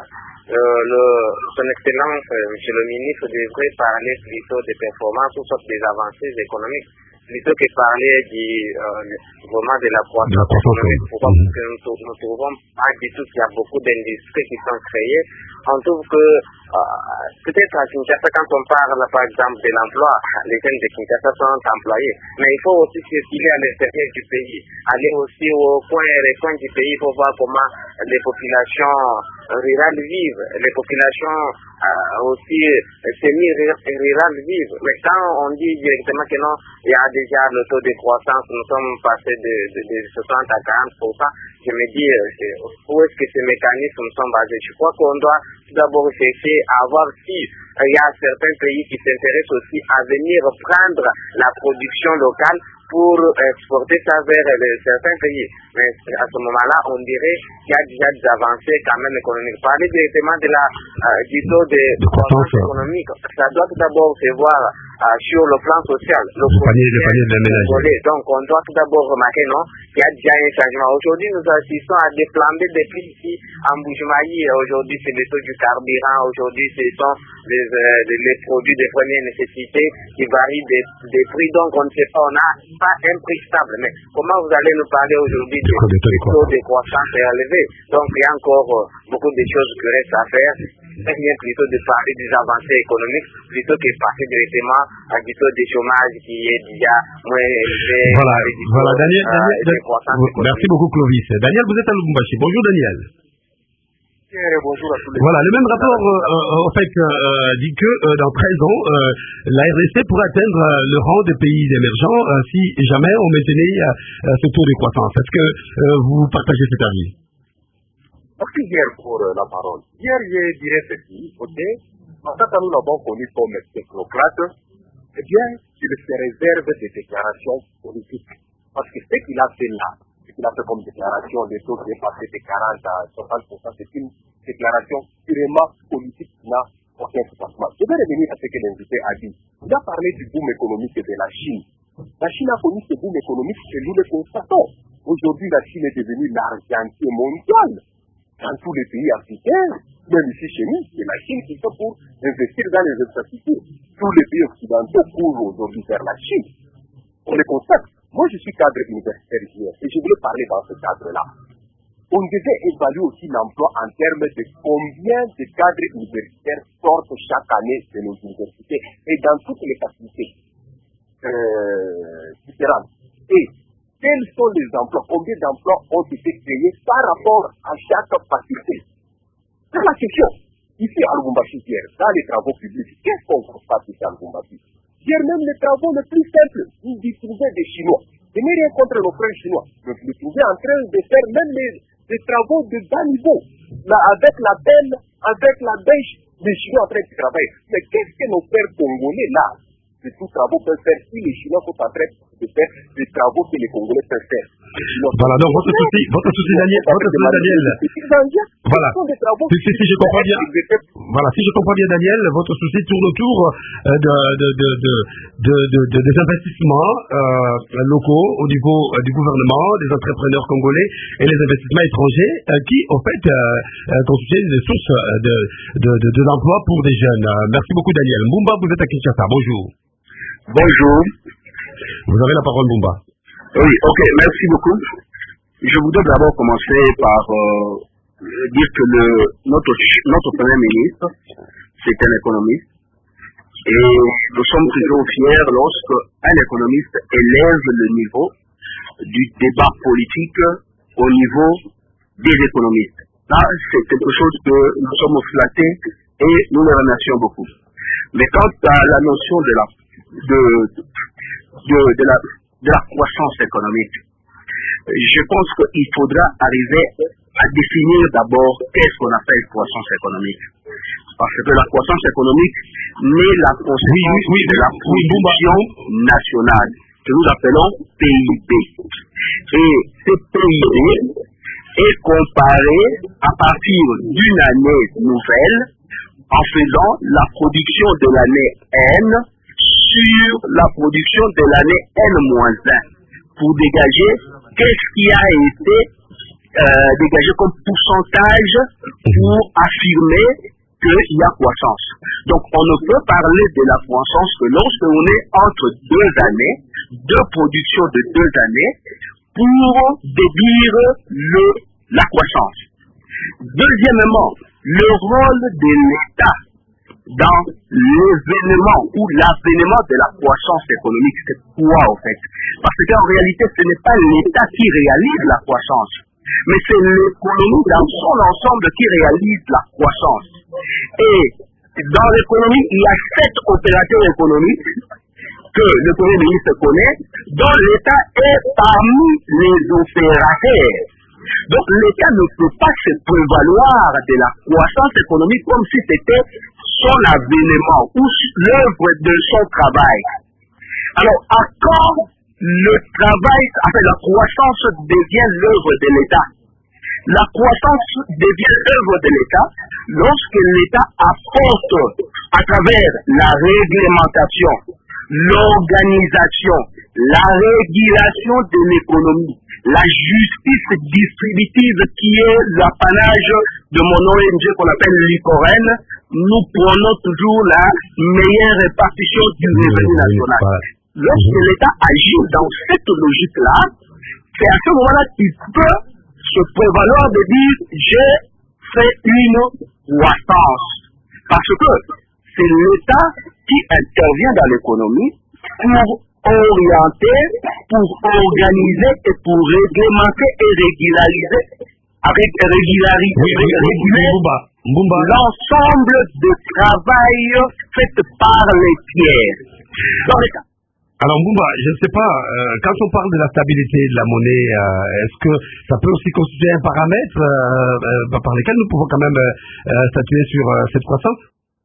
son Excellence, Monsieur le Ministre, devrait parler plutôt des performances ou soit des avancées économiques, plutôt que parler vraiment de la croissance économique. Pourquoi? Parce que nous trouvons pas du tout qu'il y a beaucoup d'industries qui sont créées. On trouve que peut-être à Kinshasa, quand on parle par exemple de l'emploi, les jeunes de Kinshasa sont employés, mais il faut aussi circuler à l'intérieur du pays, aller aussi aux coins et les coins du pays pour voir comment les populations rurales vivent, les populations aussi semi-rurales vivent. Mais quand on dit directement que non, il y a déjà le taux de croissance, nous sommes passés de 60 à 40%, je me dis où est-ce que ces mécanismes sont basés? Je crois qu'on doit d'abord chercher à voir si il y a certains pays qui s'intéressent aussi à venir prendre la production locale pour exporter ça vers certains pays. Mais à ce moment-là, on dirait qu'il y a déjà des avancées quand même économiques. Parler directement du taux de croissance économique, ça doit tout d'abord se voir sur le plan social. Le panier de ménage. Donc on doit tout d'abord remarquer qu'il y a déjà un changement. Aujourd'hui, nous assistons à des flambées de prix ici en Mbujimaï. Aujourd'hui, c'est le taux du carburant. Aujourd'hui, ce sont les produits de première nécessité qui varient des prix. Donc on ne sait pas, on n'a pas un prix stable. Mais comment vous allez nous parler aujourd'hui du taux de croissance élevé? Donc il y a encore beaucoup de choses qui restent à faire. C'est bien plutôt de parler des avancées économiques plutôt que passer directement à du taux de chômage qui est déjà moins élevé. Voilà, Daniel, merci beaucoup Clovis. Daniel, vous êtes à Lubumbashi. Bonjour Daniel. Bonjour à tous les Voilà, le même rapport dit que dans 13 ans, la RDC pourrait atteindre le rang des pays émergents si jamais on maintenait ce taux de croissance. Est-ce que vous partagez cet avis? Merci hier pour la parole. Hier, je dirais ceci, ok, en tant que nous l'avons connu comme technocrate, eh bien, il se réserve des déclarations politiques. Parce que ce qu'il a fait là, ce qu'il a fait comme déclaration, les taux qui est passé de 40 à 60%, c'est une déclaration purement politique qui n'a aucun financement. Je vais revenir à ce que l'invité a dit. Il a parlé du boom économique de la Chine. La Chine a connu ce boom économique que nous le constatons. Aujourd'hui, la Chine est devenue l'argentier mondial. Dans tous les pays africains, même ici chez nous, c'est la Chine qui fait pour investir dans les infrastructures. Tous les pays occidentaux courent aujourd'hui vers la Chine. On le constate. Moi, je suis cadre universitaire hier et je voulais parler dans ce cadre-là. On devait évaluer aussi l'emploi en termes de combien de cadres universitaires sortent chaque année de nos universités et dans toutes les facultés différentes. Et quels sont les emplois? Combien d'emplois ont été créés par rapport à chaque faculté? C'est la question. Ici à Lubumbashi, dans les travaux publics, qu'est-ce qu'on constate ici à Lubumbashi? Hier même les travaux les plus simples, vous y trouvez des Chinois. Je n'ai rien contre nos frères chinois, mais vous les trouvez en train de faire même les travaux de bas niveau. Là, avec la pelle, avec la bêche, les Chinois en train de travailler. Mais qu'est-ce que nos frères congolais là, de tous travaux peuvent faire si les Chinois sont en train de faire des travaux que les Congolais peuvent faire? Voilà, donc votre souci Daniel, voilà, si je comprends bien, voilà, si je comprends bien Daniel, votre souci tourne autour des investissements locaux au niveau du gouvernement, des entrepreneurs congolais et les investissements étrangers qui, en fait, constituent des sources de l'emploi pour des jeunes. Merci beaucoup Daniel. Mbumba, vous êtes à Kinshasa, bonjour. Bonjour. Vous avez la parole Mbumba. Oui, ok, merci beaucoup. Je voudrais d'abord commencer par dire que notre Premier ministre, c'est un économiste. Et nous sommes toujours fiers lorsqu'un économiste élève le niveau du débat politique au niveau des économistes. Là, c'est quelque chose que nous sommes flattés et nous les remercions beaucoup. Mais quant à la notion de la croissance économique, je pense qu'il faudra arriver à définir d'abord qu'est-ce qu'on appelle croissance économique. Parce que la croissance économique n'est la conséquence de la production nationale, que nous appelons PIB. Et ce PIB est comparé à partir d'une année nouvelle en faisant la production de l'année N sur la production de l'année N-1 pour dégager qu'est-ce qui a été dégagé comme pourcentage pour affirmer qu'il y a croissance. Donc on ne peut parler de la croissance que lorsque on est entre deux années, deux productions de 2 années, pour déduire la croissance. Deuxièmement, le rôle de l'État dans l'événement ou l'avènement de la croissance économique, c'est quoi en fait? Parce qu'en réalité, ce n'est pas l'État qui réalise la croissance, mais c'est l'économie dans son ensemble qui réalise la croissance. Et dans l'économie, il y a 7 opérateurs économiques que le Premier ministre connaît, dont l'État est parmi les opérateurs. Donc l'État ne peut pas se prévaloir de la croissance économique comme si c'était son avènement ou l'œuvre de son travail. Alors, à quand le travail, la croissance devient l'œuvre de l'État? La croissance devient l'œuvre de l'État lorsque l'État apporte à travers la réglementation, l'organisation, la régulation de l'économie, la justice distributive qui est l'apanage de mon ONG qu'on appelle l'ICOREN, nous prenons toujours la meilleure répartition du revenu national. Lorsque l'État agit dans cette logique-là, c'est à ce moment-là qu'il peut se prévaloir de dire j'ai fait une croissance. Parce que c'est l'État qui intervient dans l'économie pour orienter, pour organiser et pour réglementer et régulariser l'ensemble de travail fait par les tiers. Alors Mbumba, je ne sais pas, quand on parle de la stabilité de la monnaie, est-ce que ça peut aussi constituer un paramètre par lequel nous pouvons quand même statuer sur cette croissance?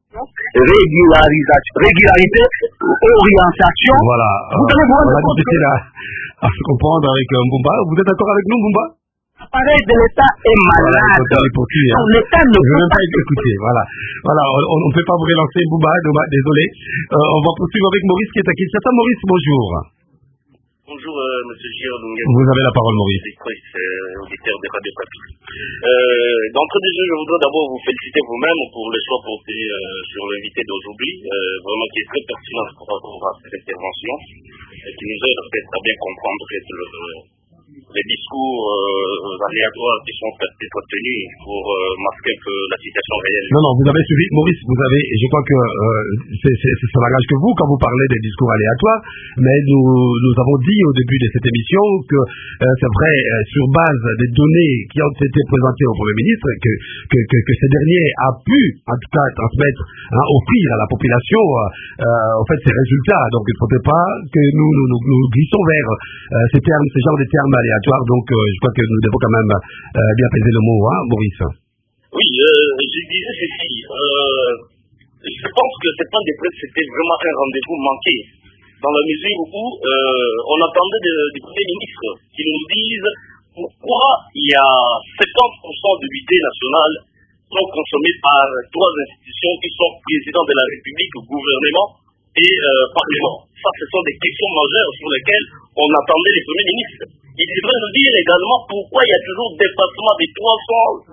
Régularité, orientation. Voilà, on a discuté là à se comprendre avec Mbumba. Vous êtes d'accord avec nous, Mbumba? L'appareil de l'État est malade. L'État ne peut pas être écouté. Voilà, on ne peut pas vous relancer, Mbumba, désolé. On va poursuivre avec Maurice qui est à Kinshasa. Maurice, bonjour. Bonjour, monsieur Girondin. Vous avez la parole, Maurice. Auditeur de Radio Capi. D'entrée de jeu, je voudrais d'abord vous féliciter vous-même pour le choix porté sur l'invité d'aujourd'hui, vraiment qui est très pertinent par rapport à cette intervention, et qui nous aide peut-être à bien comprendre les discours aléatoires qui sont peut-être tenus pour masquer un peu la situation réelle. Non, vous avez suivi, Maurice, et je crois que ça n'engage que vous quand vous parlez des discours aléatoires, mais nous avons dit au début de cette émission que c'est vrai, sur base des données qui ont été présentées au Premier ministre, que ce dernier a pu, en tout cas, transmettre, offrir à la population, en fait, ces résultats. Donc, il ne faudrait pas que nous glissons vers ce genre de termes aléatoires. Donc, je crois que nous devons quand même bien peser le mot, Maurice. Oui, je disais ceci. Je pense que ce point de presse, c'était vraiment un rendez-vous manqué, dans la mesure où on attendait du Premier ministre qui nous dise pourquoi il y a 50% du budget national sont consommés par 3 institutions qui sont président de la République, gouvernement et Parlement. Ça, ce sont des questions majeures sur lesquelles on attendait les premiers ministres. Il devrait nous dire également pourquoi il y a toujours dépassement de 250%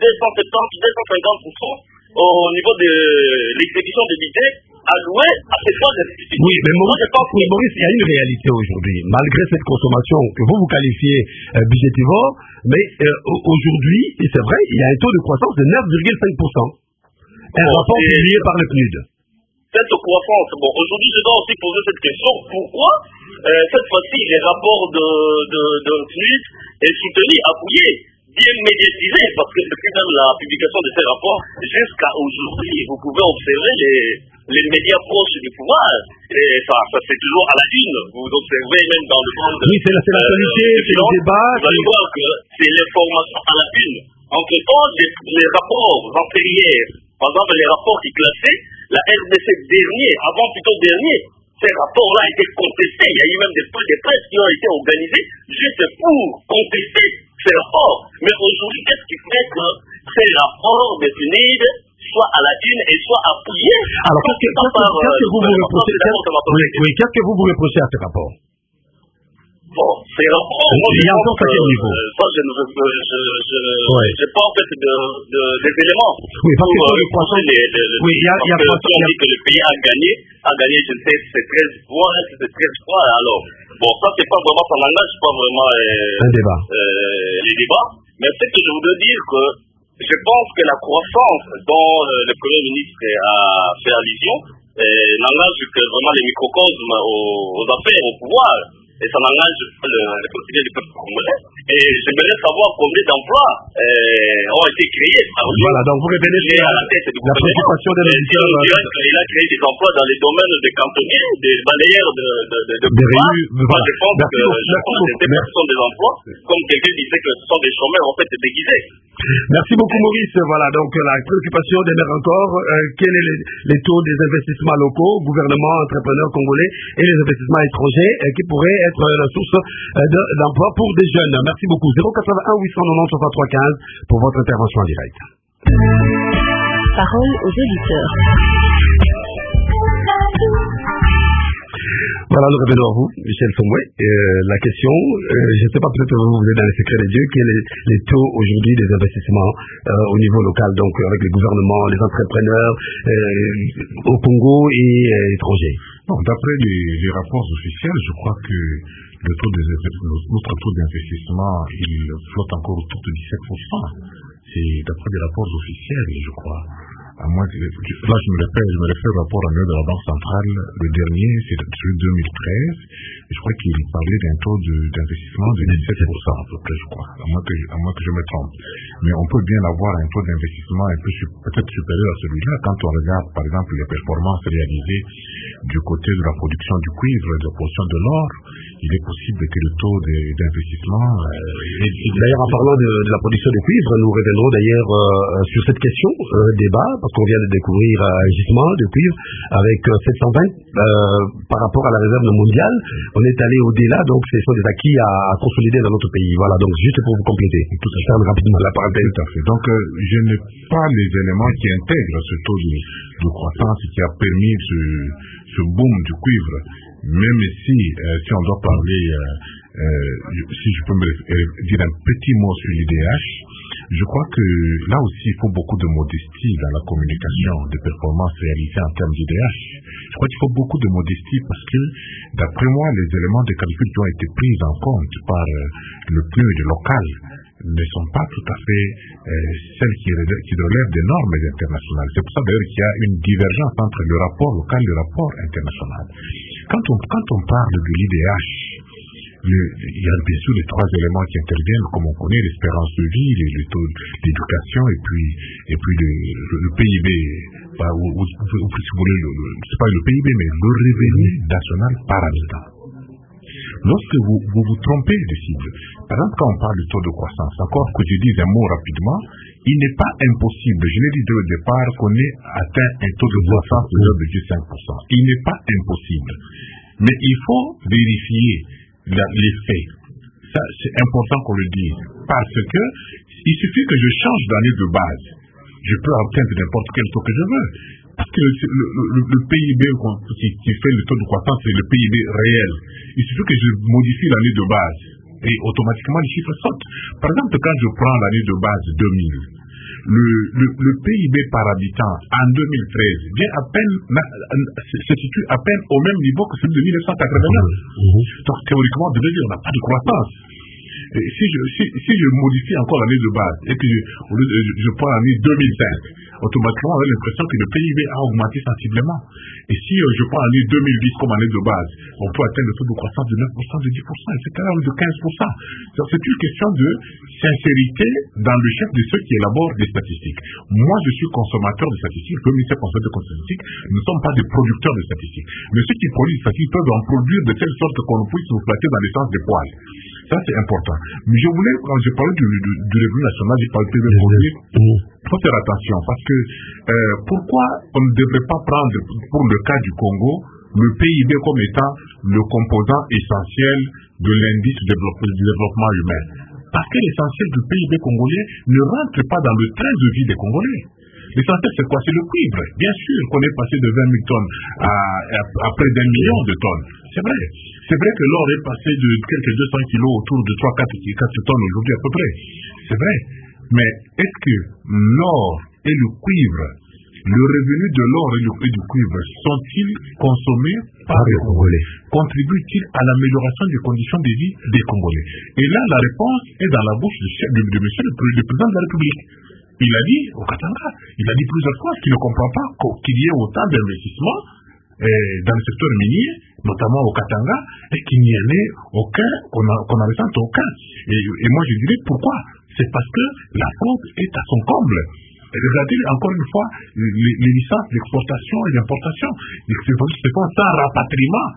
au niveau de l'exécution des budgets alloués à ces 3 institutions. Oui, mais Maurice, il y a une réalité aujourd'hui. Malgré cette consommation que vous qualifiez budgétivore, mais aujourd'hui, et c'est vrai, il y a un taux de croissance de 9,5%. Un rapport publié par le PNUD. cette croissance. Bon, aujourd'hui, je dois aussi poser cette question. Pourquoi cette fois-ci, les rapports de PNUD est soutenu, appuyé, bien médiatisé, parce que depuis même la publication de ces rapports, jusqu'à aujourd'hui, vous pouvez observer les médias proches du pouvoir. Et ça c'est toujours à la une. Vous observez même dans le monde. Oui, c'est l'actualité, c'est le débat. Vous allez voir que c'est l'information à la une. Entre-temps, les rapports antérieurs, par exemple les rapports qui classaient, la RDC dernier, ces rapports-là étaient contestés. Il y a eu même des points de presse qui ont été organisés juste pour contester ces rapports. Mais aujourd'hui, qu'est-ce qui fait que ces rapports définis soit à la une et soit appuyés? Alors, qu'est-ce que vous vous reprochez à ces rapports? Bon, ces rapports, il y a encore quel niveau? Ça, je n'ai pas en fait des éléments. Oui, parce que pour les poissons, oui, il y a dit que le pays a gagné, je ne sais, c'est 13 points, alors. Bon, ça, c'est pas vraiment, ça n'engage pas vraiment un débat. Les débats. Mais ce que je voudrais dire que je pense que la croissance dont le Premier ministre a fait allusion n'engage que vraiment les microcosmes aux affaires, au pouvoir. Et ça n'engage pas le quotidien du peuple congolais. Et j'aimerais savoir combien d'emplois ont été créés. Voilà, donc vous revenez sur à la tête du la préoccupation des médecins. Il a créé des emplois dans les domaines des cantonniers, des balayeurs de pouvoir. Moi, je pense que ce sont des emplois. Comme quelqu'un disait que ce sont des chômeurs en fait déguisés. Merci beaucoup Maurice. Voilà, donc la préoccupation demeure encore. Quels sont les taux des investissements locaux, gouvernement, entrepreneurs congolais et les investissements étrangers qui pourraient être la source d'emploi pour des jeunes. Merci beaucoup. 081 890 63 15 pour votre intervention en direct. Parole aux auditeurs. Voilà, nous revenons à vous, Michel Somoué. La question, je ne sais pas, peut-être vous êtes dans les secrets des dieux, quels sont les taux aujourd'hui des investissements au niveau local, donc avec les gouvernements, les entrepreneurs au Congo et étrangers? D'après les rapports officiels, je crois que notre taux d'investissement, il flotte encore autour de 17%. C'est d'après des rapports officiels, je crois. À moins que, là, je me réfère au rapport annuel de la Banque centrale. Le dernier, c'est celui de 2013. Et je crois qu'il parlait d'un taux d'investissement de 17% à peu près, je crois. À moins que je me trompe. Mais on peut bien avoir un taux d'investissement peut-être supérieur à celui-là quand on regarde, par exemple, les performances réalisées du côté de la production du cuivre et de la production de l'or. Il est possible que le taux d'investissement... D'ailleurs, en parlant de la production de cuivre, nous reviendrons d'ailleurs sur cette question, débat, parce qu'on vient de découvrir un gisement de cuivre avec 720 par rapport à la réserve mondiale. On est allé au-delà, donc ce sont des acquis à consolider dans notre pays. Voilà, donc juste pour vous compléter. Tout ça, ferme rapidement la parenthèse. Tout à fait. Donc, je n'ai pas les éléments qui intègrent ce taux de croissance qui a permis ce boom du cuivre. Même si on doit parler, si je peux me dire un petit mot sur l'IDH, je crois que là aussi il faut beaucoup de modestie dans la communication des performances réalisées en termes d'IDH. Je crois qu'il faut beaucoup de modestie parce que, d'après moi, les éléments de calcul qui ont été pris en compte par le PNUD local ne sont pas tout à fait celles qui relèvent des normes internationales. C'est pour ça d'ailleurs qu'il y a une divergence entre le rapport local et le rapport international. Quand on parle de l'IDH, il y a bien sûr les trois éléments qui interviennent, comme on connaît, l'espérance de vie, le taux d'éducation et puis le PIB, ou si vous voulez, c'est pas le PIB, mais le revenu national par habitant. Lorsque vous vous trompez de cible, par exemple quand on parle du taux de croissance, encore que je dise un mot rapidement, il n'est pas impossible, je l'ai dit dès le départ, qu'on ait atteint un taux de croissance de 0,5%. Il n'est pas impossible. Mais il faut vérifier les faits. Ça, c'est important qu'on le dise. Parce que il suffit que je change d'année de base. Je peux atteindre n'importe quel taux que je veux. Parce que le PIB qui fait le taux de croissance, c'est le PIB réel. Il suffit que je modifie l'année de base. Et automatiquement, les chiffres sautent. Par exemple, quand je prends l'année de base 2000, le PIB par habitant en 2013 vient se situe à peine au même niveau que celui de 1989. Donc théoriquement, on devait dire qu'on n'a pas de croissance. si je modifie encore l'année de base et que je prends l'année 2005, automatiquement on a l'impression que le PIB a augmenté sensiblement. Et si je prends l'année 2010 comme année de base, on peut atteindre le taux de croissance de 9%, de 10%, etc., ou de 15%. Donc c'est une question de sincérité dans le chef de ceux qui élaborent des statistiques. Moi, je suis consommateur de statistiques, le ministère consommateur de statistiques, nous ne sommes pas des producteurs de statistiques. Mais ceux qui produisent des statistiques peuvent en produire de telle sorte qu'on puisse nous flatter dans le sens des poils. Ça, c'est important. Mais je voulais, quand je parlais du revenu national, j'ai parlé de produire. Il faut faire attention, parce que pourquoi on ne devrait pas prendre, pour le cas du Congo, le PIB comme étant le composant essentiel de l'indice du développement humain? Parce que l'essentiel du PIB congolais ne rentre pas dans le train de vie des Congolais. L'essentiel, c'est quoi? C'est le cuivre. Bien sûr qu'on est passé de 20 000 tonnes à près d'1 million de tonnes. C'est vrai. C'est vrai que l'or est passé de quelques 200 kilos autour de 3-4 tonnes aujourd'hui à peu près. C'est vrai. Mais est-ce que l'or et le cuivre, le revenu de l'or et du cuivre, sont-ils consommés par les Congolais? Contribuent-ils à l'amélioration des conditions de vie des Congolais? Et là, la réponse est dans la bouche de monsieur le président de la République. Il a dit au Katanga, il a dit plusieurs fois qu'il ne comprend pas qu'il y ait autant d'investissements dans le secteur minier, notamment au Katanga, et qu'il n'y en ait aucun, qu'on en ressente aucun. Et moi je dirais pourquoi? C'est parce que la fraude est à son comble. Regardez encore une fois les licences d'exportation et d'importation. C'est comme ça, rapatriement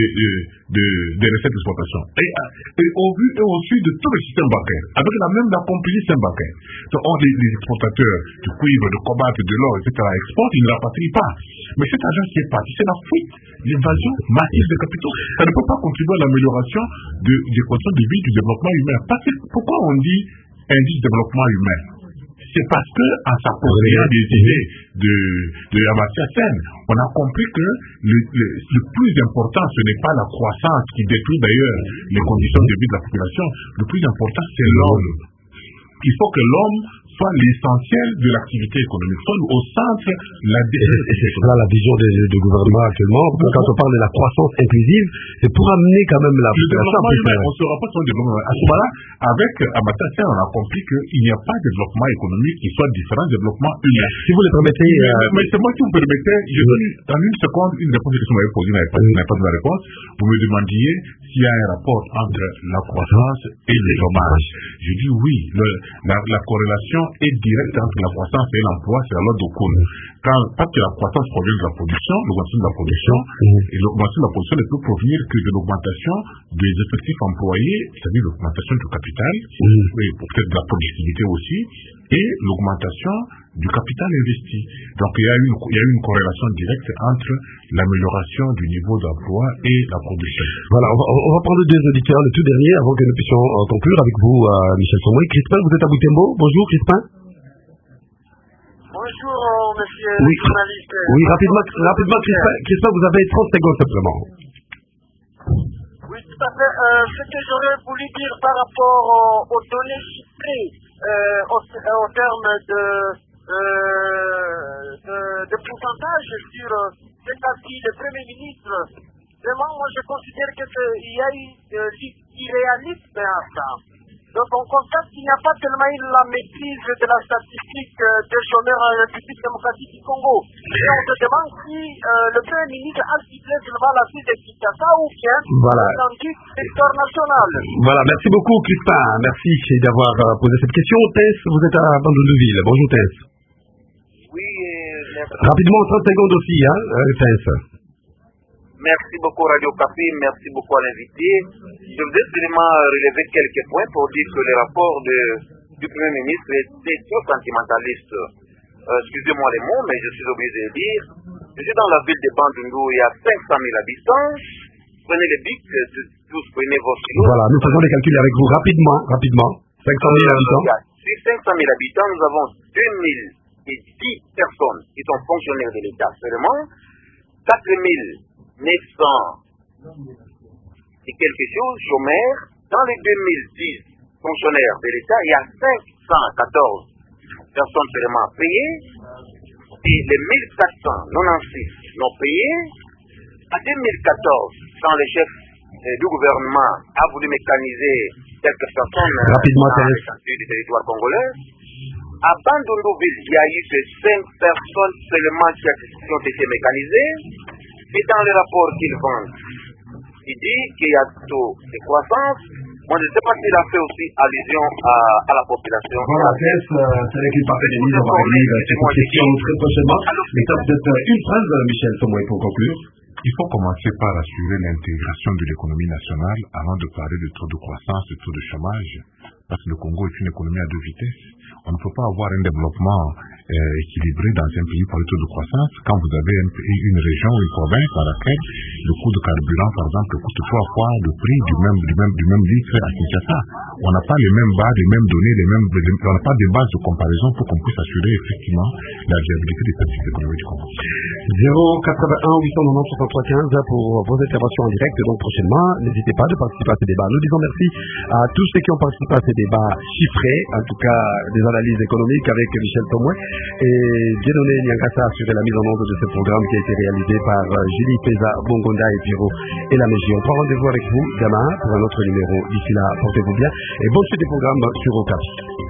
des recettes d'exportation. Et au vu et au su de tout le système bancaire, avec la compagnie système bancaire. Donc, les exportateurs du cuivre, de cobalt, de l'or, etc. exportent, ils ne rapatrient pas. Mais cet argent qui est parti, c'est la fuite, l'évasion massive des capitaux. Ça ne peut pas contribuer à l'amélioration des conditions de vie du développement humain. Parce que, pourquoi on dit indice de développement humain? C'est parce que, en s'appropriant des idées de Amartya Sen, on a compris que le plus important, ce n'est pas la croissance qui détruit d'ailleurs les conditions de vie de la population. Le plus important, c'est l'homme. Il faut que l'homme soit l'essentiel de l'activité économique, soit au centre Voilà la vision du gouvernement actuellement. Quand on parle de la croissance inclusive, c'est pour amener quand même la population. On ne sera pas sur le développement. À ce moment-là, avec Amartya Sen, on a compris qu'il n'y a pas de développement économique qui soit différent du développement humain. Si vous le permettez... Mais c'est moi qui vous permettez, je donne dans une seconde une réponse que vous m'avez posée, mais pas de la réponse. Vous me demandiez s'il y a un rapport entre la croissance et le chômage. Je dis oui, la corrélation est directe entre la croissance et l'emploi, c'est la loi d'Okun. Parce que la croissance provient de la production, l'augmentation de la production, et l'augmentation de la production ne peut provenir que de l'augmentation des effectifs employés, c'est-à-dire l'augmentation du capital, et peut-être de la productivité aussi, et l'augmentation du capital investi. Donc il y a une corrélation directe entre l'amélioration du niveau d'emploi et la production. Voilà, on va prendre deux auditeurs, le tout dernier, avant que nous puissions conclure avec vous, Michel Sommoy. Crispin, vous êtes à Butembo. Bonjour, Crispin. Bonjour, monsieur le journaliste. Oui, rapidement, Crispin, vous avez 30 secondes simplement. Oui, tout à fait. Ce que j'aurais voulu dire par rapport aux données chiffrées au terme de pourcentage sur cette partie de Premier ministre, vraiment, moi je considère qu'il y a eu l'irréalisme à ça. Donc on constate qu'il n'y a pas tellement eu la maîtrise de la statistique des chômeurs en République démocratique du Congo. Et on se demande si le Premier ministre a ciblé seulement la ville de Kinshasa ou bien l'Atlantique secteur national. Voilà, merci beaucoup Crispin, merci d'avoir posé cette question. Tess, vous êtes à Bandundu-Ville. Bonjour Tess. Oui, merci. Rapidement, 30 secondes aussi, Tess. Merci beaucoup Radio Capi, merci beaucoup à l'invité. Je voudrais seulement relever quelques points pour dire que le rapport du Premier ministre était trop sentimentaliste. Excusez-moi les mots, mais je suis obligé de le dire. Je suis dans la ville de Bandundu, il y a 500 000 habitants. Prenez les bics, tous prenez vos stylos. Voilà, nous faisons les calculs avec vous rapidement. 500 000 habitants. Sur 500 000 habitants, nous avons 2010 personnes qui sont fonctionnaires de l'État seulement, 4 900 et quelque chose chômeurs. Dans les 2010 fonctionnaires de l'État, il y a 514 personnes seulement payées et les 1496 non payées. En 2014, quand le chef du gouvernement a voulu mécaniser quelques personnes rapidement dans l'étendue du territoire congolais. À Bandundu-Ville, il y a eu ces 5 personnes seulement qui ont été mécanisées. Et dans le rapport qu'ils vendent, il dit qu'il y a taux de croissance. Moi, je ne sais pas s'il a fait aussi allusion à la population. Voilà, c'est avec une partie des mises en parler ces questions très prochainement. Mais ça peut-être une phrase, Michel Tomoué, pour conclure. Il faut commencer par assurer l'intégration de l'économie nationale avant de parler de taux de croissance et taux de chômage. Parce que le Congo est une économie à 2 vitesses. On ne peut pas avoir un développement équilibré dans un pays par le taux de croissance quand vous avez une région ou une province dans laquelle le coût de carburant, par exemple, coûte 3 fois le prix du même litre à Kinshasa. On n'a pas les mêmes bases, les mêmes données, on n'a pas de bases de comparaison pour qu'on puisse assurer effectivement la viabilité des services économiques du Congo. 081 890 6315 pour vos interventions en direct, donc prochainement. N'hésitez pas de participer à ces débats. Nous disons merci à tous ceux qui ont participé à ces débats chiffrés, en tout cas des analyses économiques avec Michel Tomoué et Dieudonné Nyangassa sur la mise en œuvre de ce programme qui a été réalisé par Julie Peza, Bongonda et Piro et la Mégie. On prend rendez-vous avec vous demain pour un autre numéro. D'ici là, portez-vous bien et bonne suite des programmes sur Okapi.